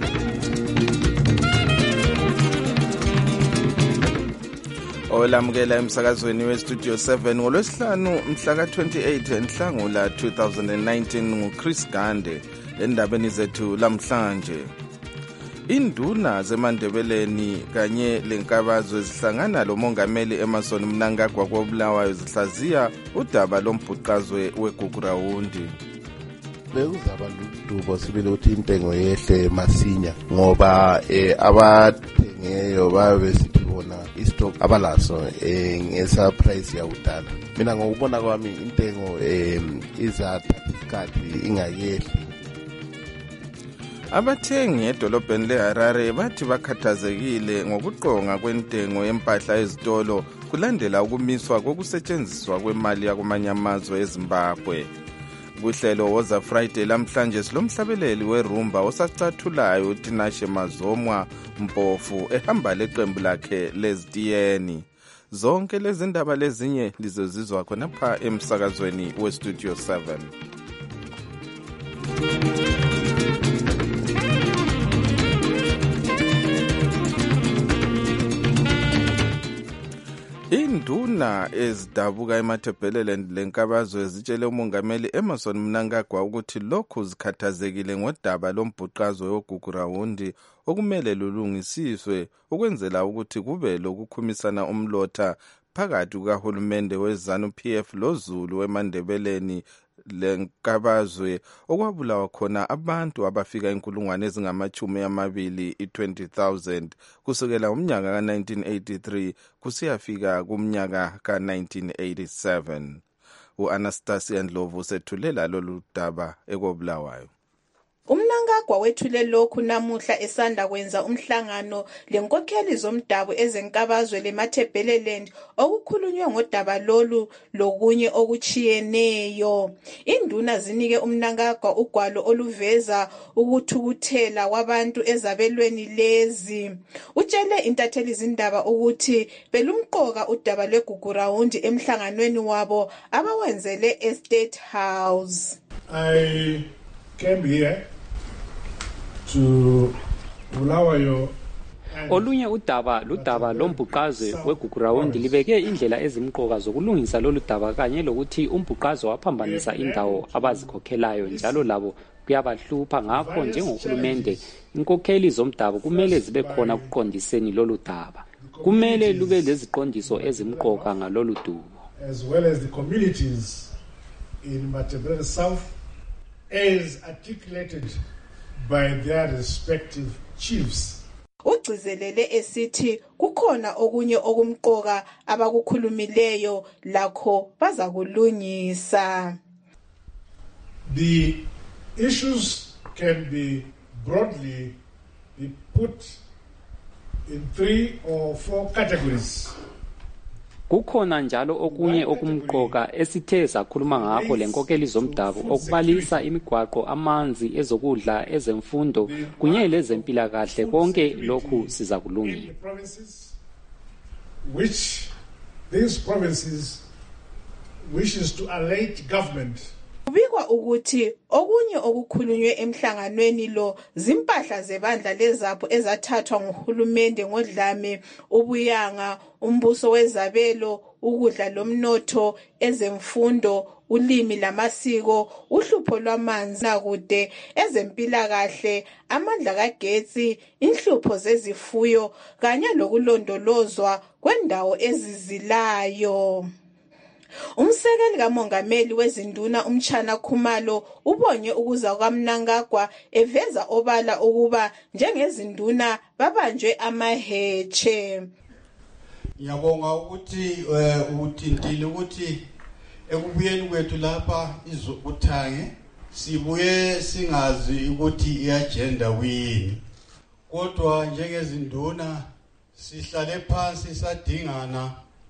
Olamukela emsakazweni we-Studio 7 ngolwesihlanu mhla ka-28 Nhlangula 2019 nguChris Gande. Endabeni zethu lamhlanje, induna zemandebeleni kanye lenkabazwe zihlangana lomongameli Emmerson Mnangagwa koBulawayo zihlaziya udaba lombhuqazwe weGugurawundi. Bekuzaba ludubo sibile ukuthi intengo yehle masinya ngoba abathengeyo babe sithi bona istock abalaso ngesa price yakudala. Mina ngokubona kwami intengo izathatha isikhathi ingayehli. Abathengi edolobheni leHarare bathi bakhathazekile ngokuqonga kwentengo yempahla ezitolo kulandela ukumiswa kokusetshenziswa kwemali yakumanye amazwe eZimbabwe. Kuhlelo Woza Friday lamhlanje silomhlabeleli werumba osacathulayo uTinashe Mazomwa Mpofu ehamba leqembu lakhe leZitiyeni. Zonke lezi ndaba lezinye lizozizwa khonapha emsakazweni weStudio 7. Induna ezidabuka eMatabeleland lenkabazwe zitshele umongameli Emmerson Mnangagwa ukuthi lokhu zikhathazekile ngodaba lombhuqazwe weGugurawundi okumele lulungisiswe ukwenzela ukuthi kube lokukhumisana umlotha phakathi kukahulumende weZANU-PF loZulu eMandebeleni lenkabazwe okwabulawa khona abantu abafika 20,000 kusukela umnyaka ka-1983 kusiyafika kumnyaka ka-1987. U-Anastasia Ndlovu sethulela lolu daba ekobulawayo. Umnangagwa wethule lokhu namuhla esanda kwenza umhlangano lenkokheli zomdabu ezenkabazwe leMatabeleland okukhulunywe ngodaba lolu lokunye okuchiyeneyo. Induna zinike umnangagwa ugwalo oluveza ukuthukuthela kwabantu ezabelweni lezi. Utshele intatheli zindaba ukuthi belumqoka udaba lweGugurawundi emhlanganweni wabo abawenzele eState House. I came here to Bulawayo. Olunye ludaba lombhuqazwe weGugurawundi libeke indlela ezimqoka zokulungisa lolu daba kanye lokuthi umbhuqazwe waphambanisa indawo abazikhokhelayo njalo labo kuyabahlupha. Ngakho njengohulumende inkokheli zomdabu kumele zibe khona ukuqondiseni lolu daba. Kumele lube leziqondiso ezimqoka ngalolu dubo. As well as the communities in Matabele South as articulated by their respective chiefs. Ugcizelele esithi kukhona okunye okumqoka abakukhulumileyo lakho bazakulungisa. The issues can be broadly be put in 3 or 4 categories. Kukhona njalo okunye okumqoka esithe sakhuluma ngakho lenkokeli zomdabu okubalisa imigwaqo, amanzi, ezokudla, ezemfundo kunye lezempilakahle. Konke lokhu sizakulungisa. Which these provinces wishes to allate government. Kubikwa ukuthi okunye okukhulunywe emhlanganweni lo zimpahla zebandla lezapho ezathathwa nguhulumende ngodlame, ubuyanga, umbuso wezabelo, ukudla lomnotho, ezemfundo, ulimi lamasiko, uhlupho lwamanzi nakude, ezempilakahle, amandla kagetsi, inhlupho zezifuyo kanye lokulondolozwa kwendawo ezizilayo. Umsekeli kamongameli wezinduna umtshana Khumalo ubonye ukuza kwaMnangagwa eveza obala ukuba njengezinduna babanjwe amaheche. Ngiyabonga ukuthi uthintile ukuthi ekubuyeni kwethu lapha izokuthange sibuye singazi ukuthi iagenda kuyini, kodwa njengezinduna sihlale phansi sadingana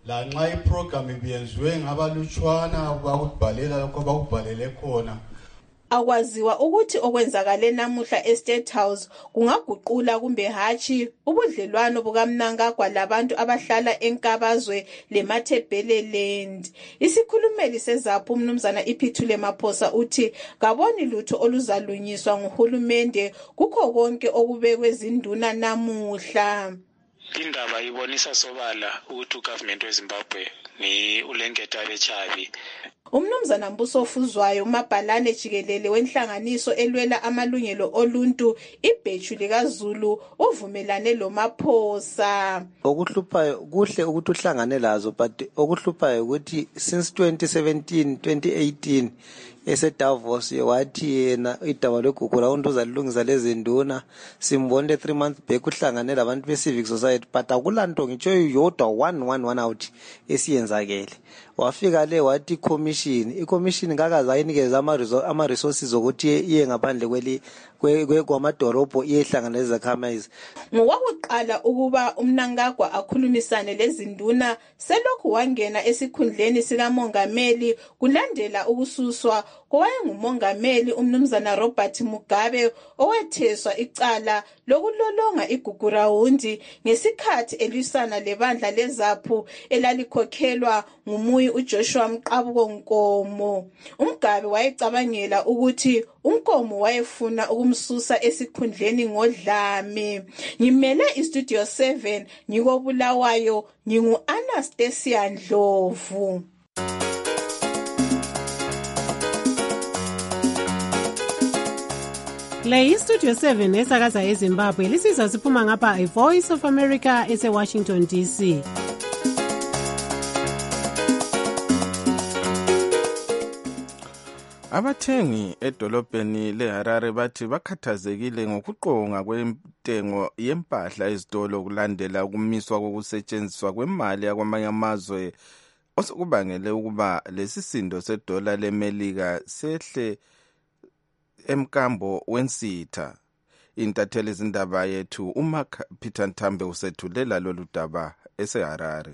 lanxa iprogram ibiyenziwe ngabalutshwana bakubhalela lokho bakubhalele khona. Akwaziwa ukuthi okwenzakale namuhla eState House kungaguqula kumbe hatshi ubudlelwano bukaMnangagwa labantu abahlala enkabazwe leMathebeleland. Isikhulumeli seZAPHU umnumzana Iphithule Maphosa uthi kaboni lutho oluzalunyiswa nguhulumende kukho konke okubekwe zinduna namuhla. Indaba ibonisa sobala ukuthi ugovernment weZimbabwe ni ulengeta bechavi. Umnumzana Mbuso Fuzwayo umabhalane jikelele wenhlanganiso elwela amalungelo oluntu ibheju likaZulu uvumelane lo Maphosa. Okuhluphayo kuhle ukuthi uhlangane lazo but okuhluphayo ukuthi since 2017-2018 eseDavos wathi yena idaba logugula umuntu uzalungisa lezi nduna simbonde 3 months back uhlangane labantu be-civic society but akulanto ngitsho yodwa 1 out esiyenzakele. Wafika le wathi i-commission ngakaze ayinikeza ama-resources ukuthi iye ngaphandle kwamadorobho iyehlangana lezakhamizi. Ngokwakuqala ukuba uMnangagwa akhulumisane lezinduna selokhu wangena esikhundleni sikamongameli kulandela ukususwa kowayengumongameli umnumzana Robert Mugabe owetheswa icala lokulolonga igugurawundi ngesikhathi elwisana lebandla leZAPHU elalikhokhelwa ngumuyi uJoshua Mqabuko Nkomo. uMgabe wayecabangela ukuthi uNkomo wayefuna ukumsusa esikhundleni ngodlame. Ngimele iStudio 7 ngikobulawayo ngingu-Anastasia Ndlovu. Le iStudio 7 esakaza eZimbabwe lisizwa siphuma ngapha iVoice of America eseWashington DC. Abathengi edolobheni leHarare bathi bakhathazekile ngokuqonga kwentengo yempahla ezitolo kulandela ukumiswa kokusetshenziswa kwemali yakwamanye amazwe osokubangele ukuba lesisindo sedola leMelika sehle emkambo wensitha. Intatheli izindaba yethu uMark Peter Ntambe usethulela lolu daba eseHarare.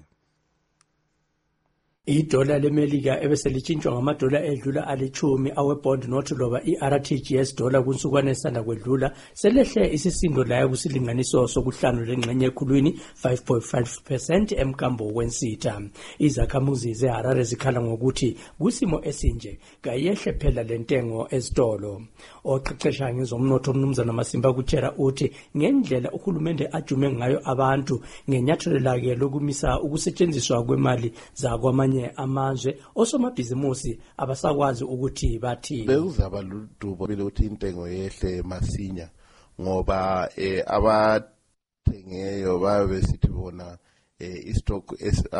Idola leMelika ebeselitshintshwa ngamadola edlula alithumi awebond note loba iRTGS dollar kunsukwana esanda kwedlula selehle isisindo layo kusilinganiso sokuhlanu lengxenye ekhulwini 5.5% emkambo wensitha. Izakhamuzi zeHarare zikhala ngokuthi kusimo esinje kayehle phela lentengo ezitolo. Oqeqesha ngezomnotho umnumzana Masimba kutshela uthi ngendlela uhulumende ajume ngayo abantu ngenyathelo lake lokumisa ukusetshenziswa kwemali zakwamanye amazwe osomabhizimusi abasakwazi ukuthi bathi bekuzaba ludubo ukuthi intengo yehle masinya ngoba abathengeyo babe sithi bona istock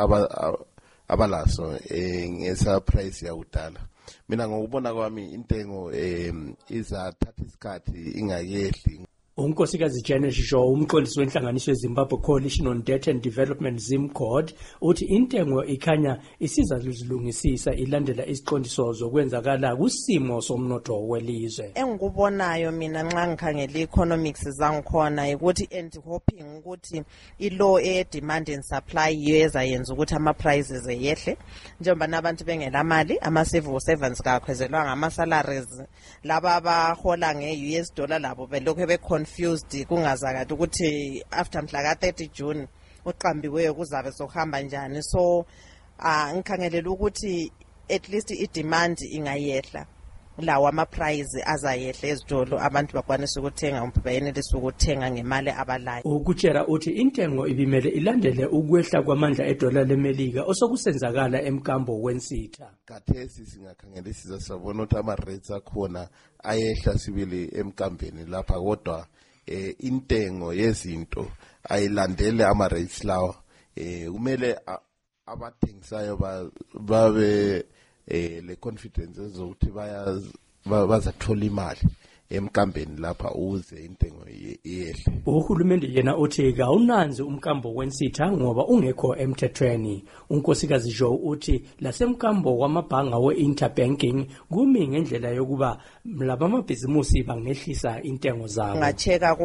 abalaso ngesa price yakudala. Mina ngokubona kwami intengo izathatha isikhathi ingakehli. Unkosikazi Janet Shaw umqondisi wenhlanganiso yeZimbabwe Coalition on Debt and Development ZimCord uthi intengo ikhanya isiza luzilungisisa ilandela isiqondiso zokwenzakala kusimo somnotho welizwe. Engikubonayo mina nxa ngikhangela economics zangikhona ukuthi and hoping ukuthi ilo demand and supply yeza yenza ukuthi ama prices eyehle njengoba nabantu bengela mali ama civil servants kakhwezelwa ngama salaries laba abahola ngeUS dollar labo belokho be confused kungazakade ukuthi after mhla ka 30 June uqambiweyo kuzabe sokuhamba njani. So ngikhangelela ukuthi at least I demand ingayehla lawa ama price azayehla ezitolo abantu bakwanisa ukuthenga umphakayenelisa ukuthenga ngemali abalayo. Ukutshela uthi intengo ibimele ilandele ukwehla kwamandla edola leMelika osokusenzakala emkambo wensitha. Kathesi singakhangela sizasabona ukuthi ama rates akhona ayehla sibili emkambeni lapha kodwa intengo yezinto ayilandele ama rates lawa. Kumele abathengisayo babe le confidence zokuthi bazathola imali emkambeni lapha uze intengo iyehle. Uhulumende yena uthi kawunanzi umkambo wensitha ngoba ungekho emthethweni. Unkosikazi Joe uthi lasemkambo wamabhanga we-interbanking kumi ngendlela yokuba laba amabhizimusi bangehlisa intengo zabo. Ngacheka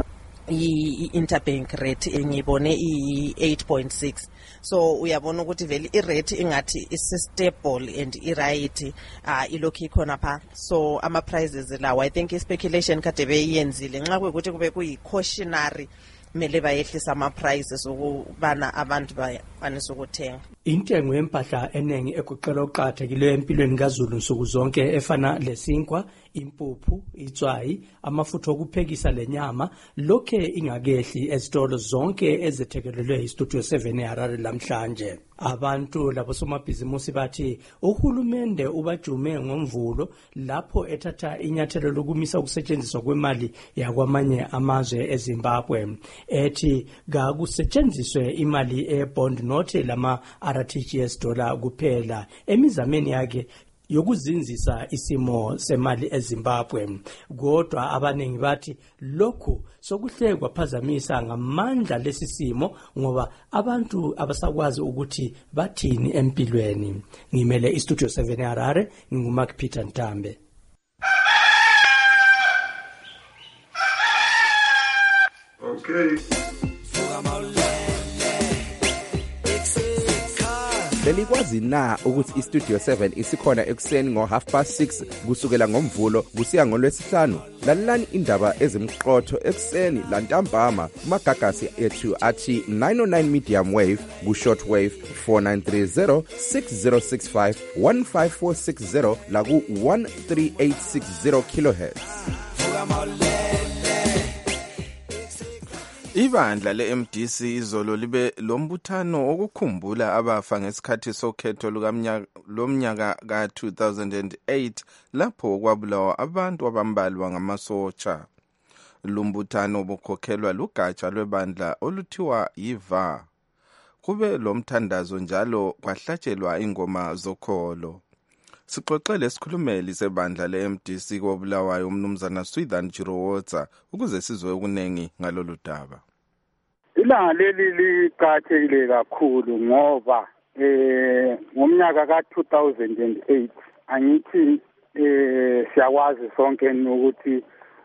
i-interbank rate engiyibone i-8.6 so uyabona ukuthi vele i-rate ingathi is-stable and i-right ilokhu ikhona pha so ama-prices lawo I think i-speculation kade beyiyenzile nxa kuyukuthi kube kuyi-cautionary kumele bayehlisa ama-prices ukubana abantu bakwanise ukuthenga. Intengo yempahla eningi eguqela oqathekileyo empilweni kaZulu nsuku zonke efana lesinkwa, impuphu, itswayi, amafutha okuphekisa lenyama lokhe ingakehli ezitolo zonke ezethekelelwe iStudio 7 eHarare lamhlanje. Abantu labo somabhizimusi bathi uhulumende ubajume ngomvulo lapho ethatha inyathelo lokumisa ukusetshenziswa kwemali yakwamanye amazwe eZimbabwe ethi kakusetshenziswe imali ebond note lama RTGS dollar kuphela emizameni yake yokuzinzisa isimo semali eZimbabwe. Kodwa abanengi bathi lokhu sokuhle kwaphazamisa ngamandla lesisimo ngoba abantu abasakwazi ukuthi bathini empilweni. Ngimele iStudio 7 Harare, nginguMark Peter Ntambe. Okay. Belikwazi na ukuthi iStudio 7 isikhona ekuseni ngo6:30 kusukela ngomvulo kusiya ngolwesihlanu? Lalelani indaba ezimqotho ekuseni lantambama kumagagasi ethu athi 909 medium wave ku shortwave 4930 6065 15460 la ku 13860 kHz. Ibandla leMDC izolo libe lombuthano okukhumbula abafa ngesikhathi sokhetho lomnyaka ka2008 lapho kwabulawa abantu abambalwa ngamasotsha. Lumbuthano obukhokhelwa lugatsha lwebandla oluthiwa yiVA. Kube lomthandazo njalo kwahlatshelwa ingoma zokholo. Sixoxele isikhulumeli sebandla leMDC kobulawayo umnumzana Swithan Jirowotsa ukuze sizwe okunengi ngalolu daba. Ilanga leli liqathekile kakhulu ngoba ngomnyaka ka2008 angithi siyakwazi sonke ukuthi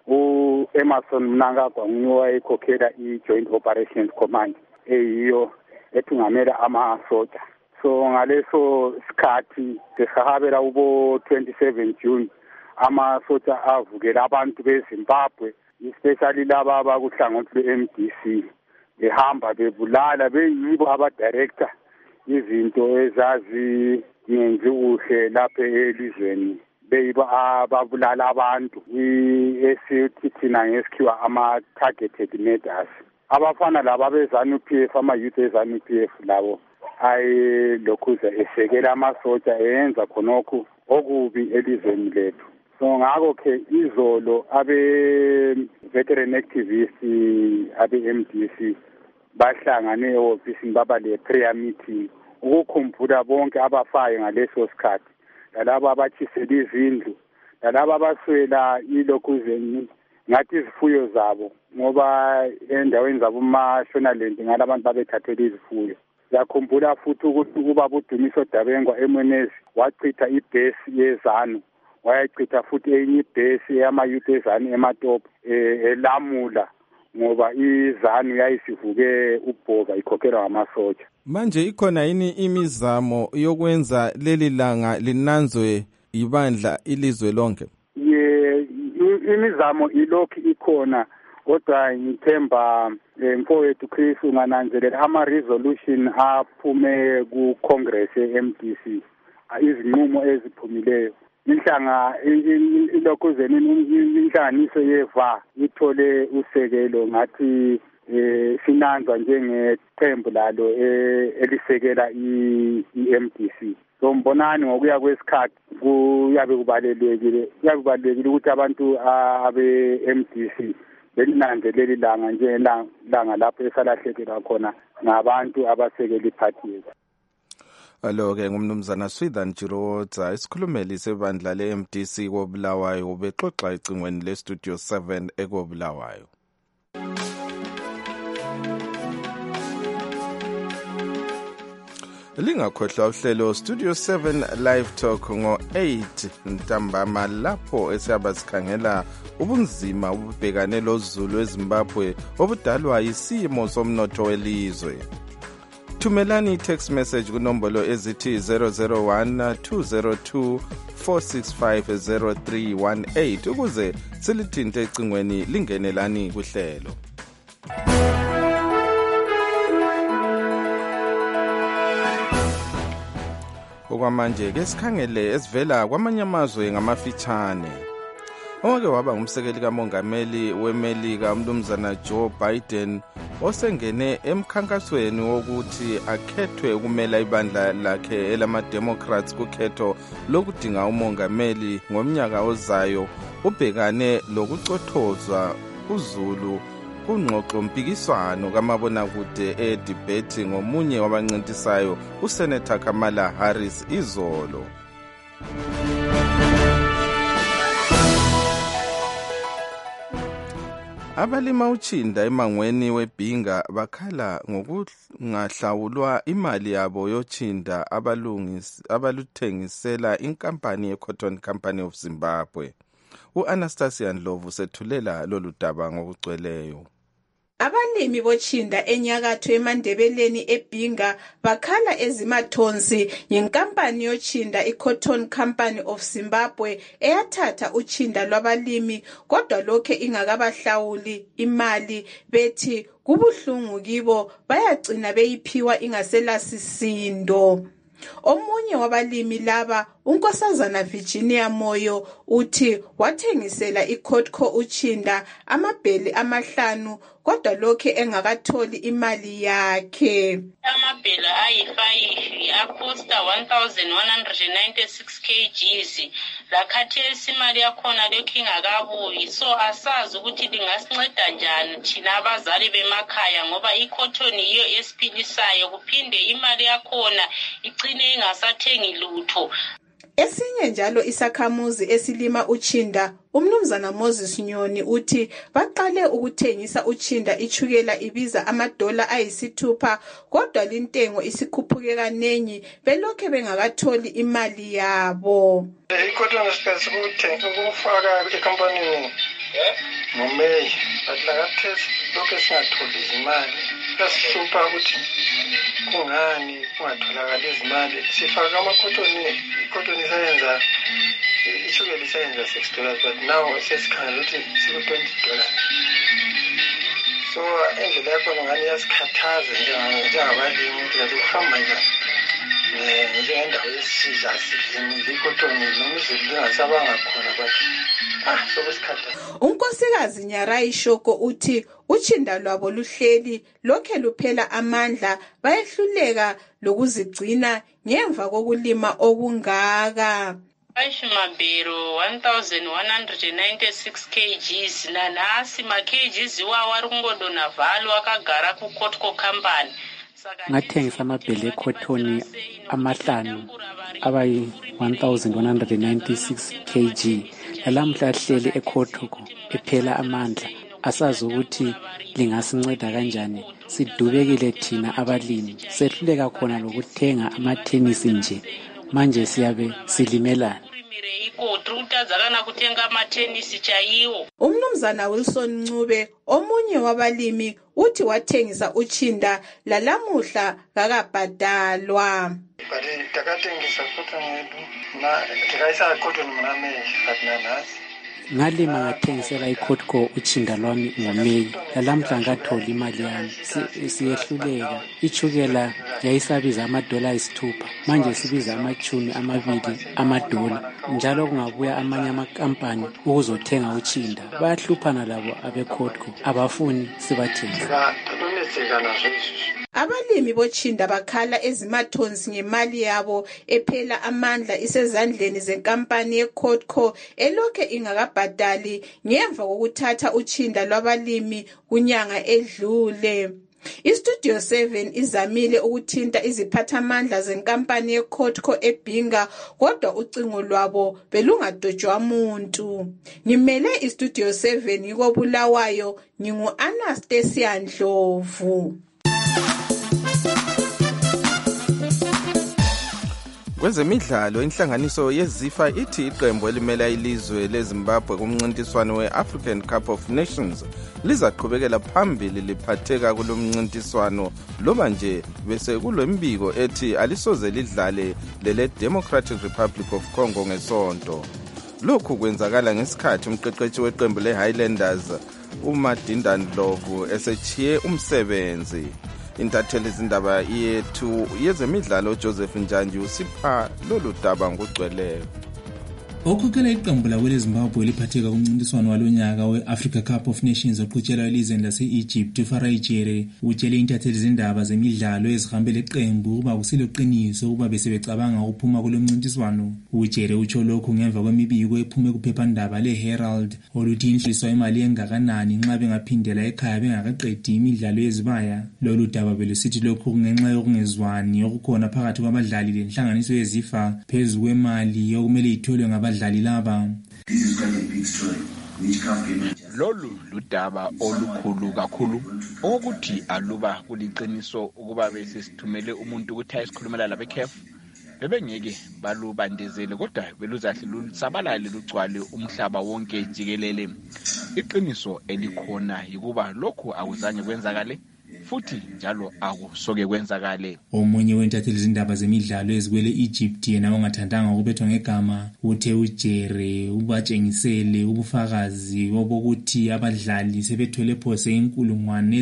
uEmerson Mnangagwa nguye ekhokhela iJoint Operations Command eyiyo ethungamela amasotsha. So ngaleso sikhathi sesahabela ubo 27 June amasotsha avukela abantu beZimbabwe especially laba abakuhlangothi lweMDC behamba bebulala beyibo abadirector izinto ezazi ngenzi uhle lapha elizweni beyibo ababulala abantu esithi thina ngesikhiwa ama-targeted murders. Abafana laba beZANU-PF ama-youth eZANU-PF labo ayilokhuza esekela amasotsha eyenza khonokho okubi elizweni lethu. So ngakho-ke izolo abe-veteran activists abe-MDC bahlangane ehofisini baba le-prayer meeting ukukhumbula bonke abafayo ngaleso sikhathi, lalabo abatshisela izindlu, lalabo abaswela ilokhuzeni ngathi izifuyo zabo ngoba endaweni zabo uMashonaland ngalabantu babethathela izifuyo. Yakhumbula futhi ukuthi ubaba uDumiso Dabengwa eMwenezi wachitha ibhesi yeZANU, wayachitha futhi enye ibhesi yama-youth eZANU eMatopo elamula ngoba iZANU yayisivuke ubhova ikhokhelwa ngamasotsha. Manje ikhona yini imizamo yokwenza leli langa linanzwe ibandla ilizwe lonke? Imizamo ilokhu ikhona kodwa ngithemba mfowethu Chris ungananzelela ama-resolution aphume ku-Congress ye-MDC izinqumo eziphumileyo. Inhlanganiso yeVA ithole usekelo ngathi sinanzwa njengeqembu lalo elisekela i-MDC. So mbonani ngokuya kwesikhathi kuyabe kubalulekile ukuthi abantu abe-MDC belinanzeleli langa njengelanga lapho esalahlekela khona ngabantu abasekela iphathi yethu. Alo-ke ngumnumzana Swithan Jirowotsa, isikhulumeli sebandla le-MDC kobulawayo ubexoxa ecingweni leStudio 7 ekobulawayo. Lingakhohlwa uhlelo Studio 7 Live Talk ngo-8 ntambama lapho esiyaba sikhangela ubunzima obubhekane lozulu eZimbabwe obudalwa yisimo somnotho welizwe. Thumelani text message kunombolo ezithi 001 202 465 0318 ukuze silithinte ecingweni lingenelani kuhlelo. Okwamanje ke sikhangele esivela kwamanye amazwe ngamafitshane. Owake waba ngumsekeli kamongameli weMelika umnumzana Joe Biden osengene emkhankasweni wokuthi akhethwe ukumela ibandla lakhe elama-Democrats kukhetho lokudinga umongameli ngomnyaka ozayo ubhekane lokucothozwa uzulu kungxoxo mpikiswano kamabonakude edebate ngomunye wabancintisayo uSenator Kamala Harris izolo. Abalima utshinda emangweni weBhinga bakhala ngokungahlawulwa imali yabo yotshinda abaluthengisela inkampani yeCotton Company of Zimbabwe. U-Anastasia Ndlovu sethulela lolu daba ngokugcweleyo. Abalimi botshinda enyakatho eMandebeleni eBhinga bakhala ezimathonsi ngenkampani yotshinda iCotton Company of Zimbabwe eyathatha utshinda lwabalimi kodwa lokhe ingakabahlawuli imali bethi kubuhlungu kibo bayagcina beyiphiwa ingaselasisindo. Omunye wabalimi laba unkosazana Virginia Moyo uthi wathengisela iCotco utshinda amabheli 5 kodwa lokhe engakatholi imali yakhe. Amabheli ayi5 acosta 1196 kgs lakhathesi imali yakhona lokhe ingakabuyi, so asazi ukuthi lingasinceda njani thina abazali bemakhaya ngoba iCotton iyo esiphilisayo kuphinde imali yakhona igcine ingasathengi lutho. Esinye njalo isakhamuzi esilima utshinda umnumzana Moses Nyoni uthi baqale ukuthengisa utshinda ichukela ibiza $6 kodwa lintengo isikhuphuke kanengi belokhe bengakatholi imali yabo. iCotton sikuthenga ukufaka ekampanini ngoMeyi but lakathesi lokho singatholi izimali sasihlupha ukuthi kungani kungatholakala izimali sifaka iCotton isayenza ichukela isayenza $6 but now sesikhangela ukuthi siku$20. So endlela yakhona ngani yasikhathaza njengabalimi ukuthi kathi kuhamba njengendawo yesizwe asidlini iCotton noma izulu lingasabanga khona but sokusikhathaza. Unkosikazi Nyarai Shoko uthi utshinda lwabo luhleli lokhe luphela amandla bayehluleka lokuzigcina ngemva kokulima okungaka. Mabhero 1196 kgs nanasi ma-kgs iwawo ari kungodona vhalo akagara kuCotco Company. Ngathengisa amabhele eCotton 5 abayi 1196 kg lalamhla ahleli eCotco ephela amandla asazi ukuthi lingasinceda kanjani. Sidubekile thina abalimi sehluleka khona lokuthenga amathenisi nje manje siyabe silimelana. Umnumzana Wilson Ncube omunye wabalimi uthi wathengisa utshinda lalamuhla kakabhadalwa. Ngalima ngathengisela iCotco utshinda lwami ngoMeyi lalamhla ngatholi imali yami siyehluleka. Ichukela yayisabiza $6 manje sibiza $20 njalo kungabuya amanye amakampani ukuzothenga utshinda bayahluphana labo abeCotco abafuni sibathengisa. Abalimi botshinda bakhala ezimathonsi ngemali yabo ephela amandla isezandleni zenkampani yeCotco elokhe ingakabhadali ngemva kokuthatha utshinda lwabalimi kunyanga edlule. IStudio 7 izamile ukuthinta iziphathamandla zenkampani yeCotco eBhinga kodwa ucingo lwabo belungadojwa muntu. Ngimele iStudio 7 ngikobulawayo ngingu-Anastasia Ndlovu. Kwezemidlalo inhlanganiso yeZIFA ithi iqembu elimela ilizwe leZimbabwe kumncintiswano we-African Cup of Nations lizaqhubekela phambili liphatheka kulomncintiswano loba nje bese kulembiko ethi alisoze lidlale lele Democratic Republic of Congo ngesonto. Lokhu kwenzakala ngesikhathi umqeqeshi weqembu leHighlanders uMadinda Ndlovu esechiye umsebenzi. Intatheli izindaba yethu yezemidlalo Joseph Njanji usipha lolu daba ngugcweleyo. Okhokhela iqembu lakwele Zimbabwe liphatheka kumncintiswano walonyaka we-Africa Cup of Nations oqhutshelwa elizweni lase-Egypt uFarai Jere utshele intatheli izindaba zemidlalo ezihambele iqembu ukuba kusiloqiniso ukuba besebecabanga ukuphuma kulomncintiswano. UJere utsho lokhu ngemva kwemibiko ephume kuphephandaba leHerald oluthi inhliso imali engakanani nxa bengaphindela ekhaya bengakaqedi imidlalo yezibaya. Lolu daba belusithi lokhu ngenxa yokungezwani okukhona phakathi kwabadlali lenhlanganiso yeZIFA phezu kwemali okumele itholwe ngabadlali laba. Lolu ludaba olukhulu kakhulu ukuthi aluba kuliqiniso ukuba besithumele umuntu ukuthi ayisikhulumela labeCAF bebengeke balubandezele kodwa beluzahle lusabalale lugcwale umhlaba wonke jikelele. Iqiniso elikhona yikuba lokhu akuzange kwenzakale futhi njalo akusoke kwenzakale. Omunye wentatheli izindaba zemidlalo ezikwele Egypt yena ongathandanga ukubethwa ngegama uthe uJere ubatshengisele ubufakazi obokuthi abadlali sebethole phose inkulungwane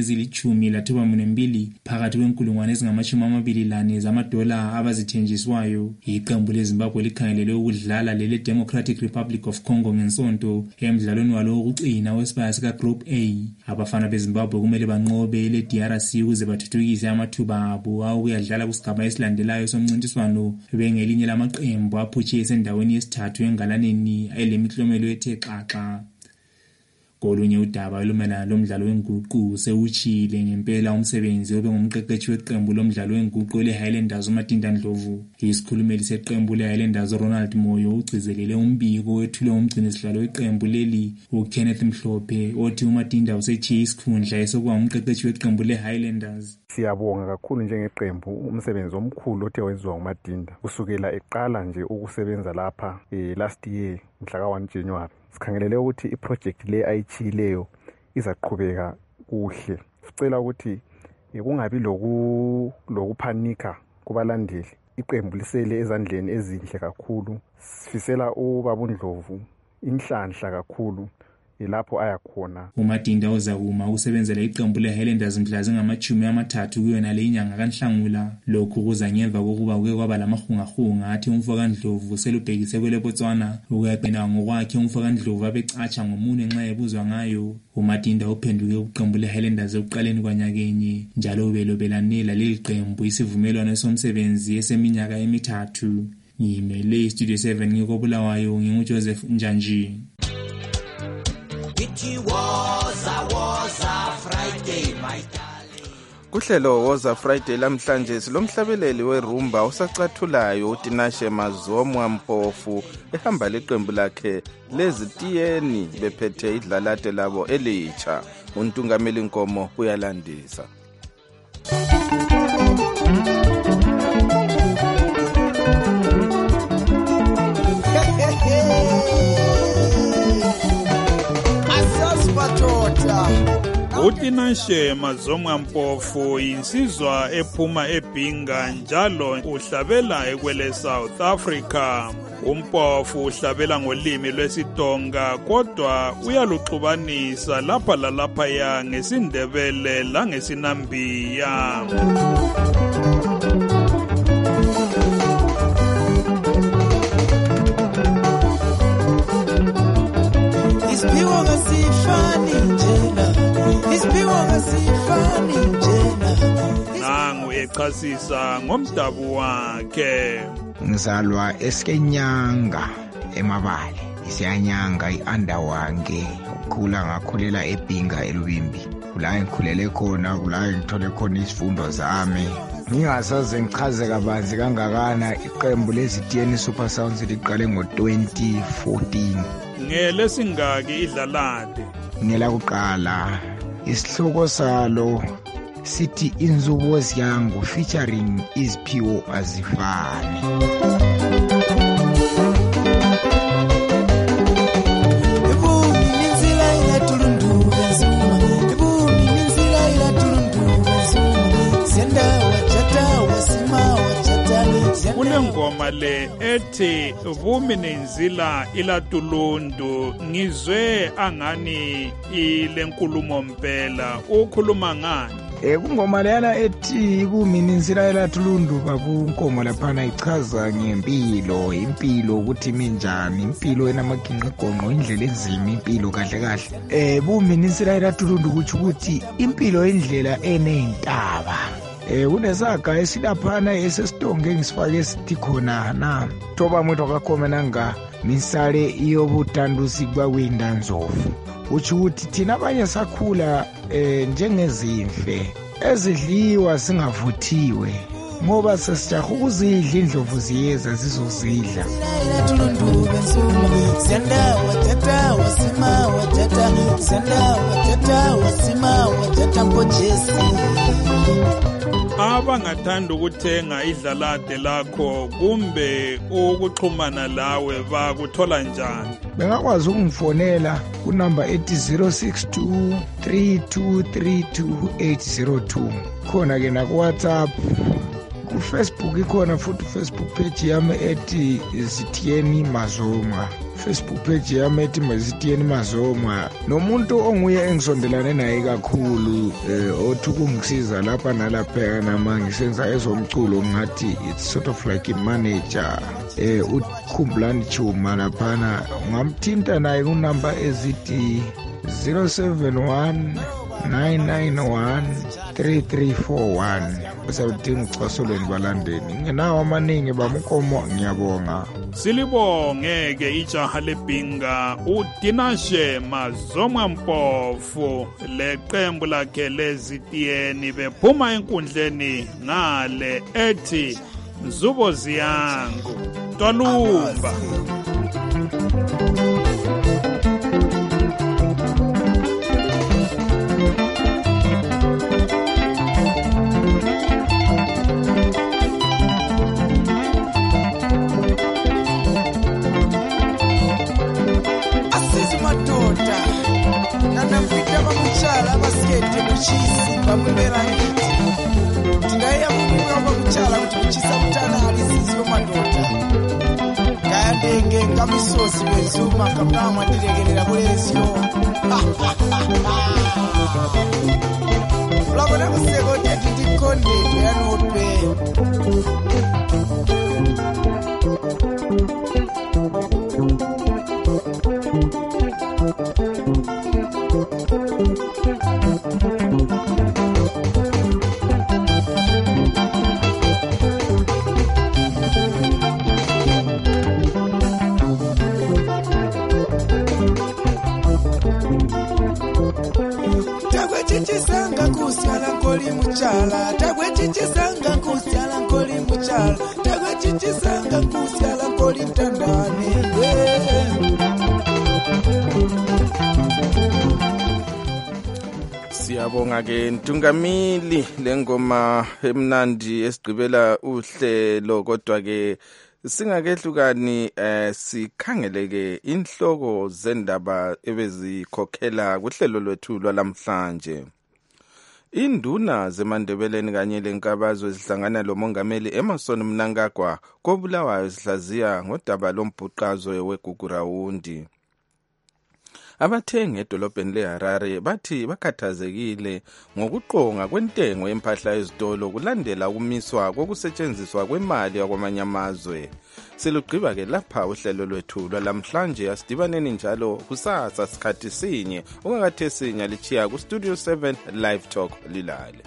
ezili-12 phakathi kwenkulungwane ezingama-24 zamadola abazithenjiswayo. Iqembu leZimbabwe likhangelele ukudlala lele Democratic Republic of Congo ngensonto emidlalweni walo wokucina wesibaya sika Group A. Abafana beZimbabwe kumele banqobe ele DRC ukuze bathuthukise amathuba abo awokuyadlala kusigaba esilandelayo somncintiswano bengelinye lamaqembu aphutshe esendaweni yesithathu engalaneni elemiklomelo ethe xaxa. Kolunye udaba olumelana lomdlalo wenguqu sewutshile ngempela umsebenzi obengumqeqeshi weqembu lomdlalo wenguqu leHighlanders uMadinda Ndlovu. Isikhulumeli seqembu leHighlanders Ronald Moyo ugcizelele umbiko wethulwe umgcini sihlalo weqembu leli uKenneth Mhlophe othi uMadinda usechiye isikhundla esokuba umqeqeshi weqembu leHighlanders. Siyabonga kakhulu njengeqembu umsebenzi omkhulu othe wenziwa nguMadinda kusukela eqala nje ukusebenza lapha last year mhla ka-1 January. Sikhangelele ukuthi iproject le ayichileyo izaqhubeka kuhle. Sicela ukuthi kungabi lokuphanika kubalandeli. Iqembu lisele ezandleni ezinhle kakhulu. Sifisela ubaba uNdlovu inhlanhla kakhulu lapho ayakhona. uMadinda ozakuma ukusebenzela iqembu leHighlanders mhla zingama-30 kuyona le inyanga kaNhlangula. Lokhu kuza ngemva kokuba kuke kwaba lamahungahunga athi umfaka Ndlovu selubhekise kwele Botswana ukuyaqina ngokwakhe umfaka Ndlovu abecatsha ngomunwe nxa ebuzwa ngayo. uMadinda uphenduke kuqembu leHighlanders ekuqaleni kwanyakenye njalo ubelobelanela leli qembu isivumelwano somsebenzi eseminyaka emithathu. Ngimele iStudio 7 ngikobulawayo nginguJoseph Njanji. Kuhlelo Woza Friday lamhlanje silomhlabeleli werumba usacathulayo uTinashe Mazomwa Mpofu ehamba leqembu lakhe lezitiyeni bephethe idlalate labo elitsha. Untungameli Nkomo uyalandisa. uTinashe Mazomwa Mpofu insizwa ephuma eBhinga njalo uhlabela ekwele South Africa. Umpofu uhlabela ngolimi lwesiTonga kodwa uyaluxubanisa lapha lalaphaya ngesindebele langesinambiya. Nangu echasisa ngomdabu wakhe. Ngizalwa eSkenyanga eMabale. Isiyanyanga iUnderwange. Ukukhula ngakhulela eBhinga eLubimbi. Kula ngikhulele khona, kula ngithole khona isifundo zami. Ngingasaze ngichaze kabanzi kangakana iqembu lezitiyeni Super Sounds liqale ngo-2014. Ngele singaki idlalade? Ngela kuqala isihloko salo sithi Inzubozi Yangu featuring Iziphiwo Azifani. Kunengoma le ethi vumi nenzila ilatulundu ngizwe angani ilenkulumo mpela ukhuluma ngani kungoma leyana ethi kumini insila elatulundu bakunkomo laphana ichaza ngempilo impilo ukuthi minjani impilo enamaginqigonqo indlela enzima impilo kahle kahle kumini insila elatulundu ukuthi impilo indlela enentaba kunesaga esilaphana esesitonge ngisifake esithi khona na thoba muntu akakhoma nanga misale iyobutandusi kwakwindanzovu uthi ukuthi thina abanye sakhula njengezimfe ezidliwa singavuthiwe ngoba sesijaha ukuzidla indlovu ziyeza zizozidla abangathanda ukuthenga idlalade lakho kumbe ukuxhumana lawe bakuthola njani? Bengakwazi ukungifonela kunamba ethi 062 3232 khona ke na WhatsApp ku Facebook ikhona futhi Facebook page yami ethi Zitieni Mazoma Facebook page yami ethi Zitieni Mazoma nomuntu onguye engisondelane naye kakhulu othi kungisiza lapha nalapha nama ngisenza ezomculo ngathi it's sort of like a manager uKhumbulani Chuma laphana ngamthinta naye kunamba ezithi 071-991-3341 besawudinga ucasolweni balandeni ngenawo amaningi bamkomo ngiyabonga silibonge-ke ijaha lebhinga uDinashe Mazoma Mpofu leqembu lakhe lezitiyeni bephuma enkundleni ngale ethi Nzubozi Yangu Twalumba. Kamisosi bezuma kamama ndiregerera kulezio Labona kuseko ndikonde yanope Tagwechisanga kusiala nkoli muchala Tagwechisanga kusiala nkoli mtandane Siyabonga ke Ntungamili lengoma emnandi esigqibela uhlelo kodwa ke singakehlukani sikhangeleke inhloko zendaba ebezikhokhela kuhlelo lwethu lwalamhlanje. Induna zeMandebeleni kanye lenkabazwe zihlangana lomongameli Emmerson Mnangagwa koBulawayo sihlaziya ngodaba lombhuqazwe weGugurawundi. Abathengi edolobheni leHarare bathi bakhathazekile ngokuqonga kwentengo yempahla ezitolo kulandela ukumiswa kokusetshenziswa kwemali yakwamanye amazwe. Selugqiba ke lapha uhlelo lwethu lwalamhlanje asidibaneni njalo kusasa sikhathi sinye ungakathe sinya lichiya ku Studio 7 Live Talk lilale.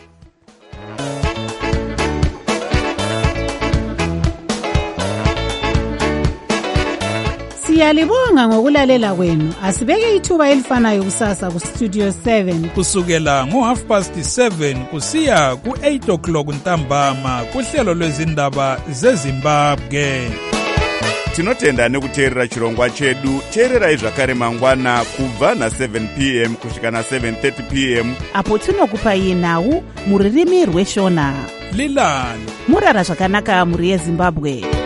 Siyalibonga ngokulalela kwenu. Asibeke ithuba elifanayo kusasa ku Studio 7 kusukela ngo7:30 kusiya ku8 o'clock ntambama kuhlelo lwezindaba zeZimbabwe. tinotenda nekuteerera chirongwa chedu. teererai zvakare mangwana kubva na7 p.m. kusvika na7:30 p.m. apo tinokupai nhau mururimi rweshona. lilani murara zvakanaka muri yezimbabwe.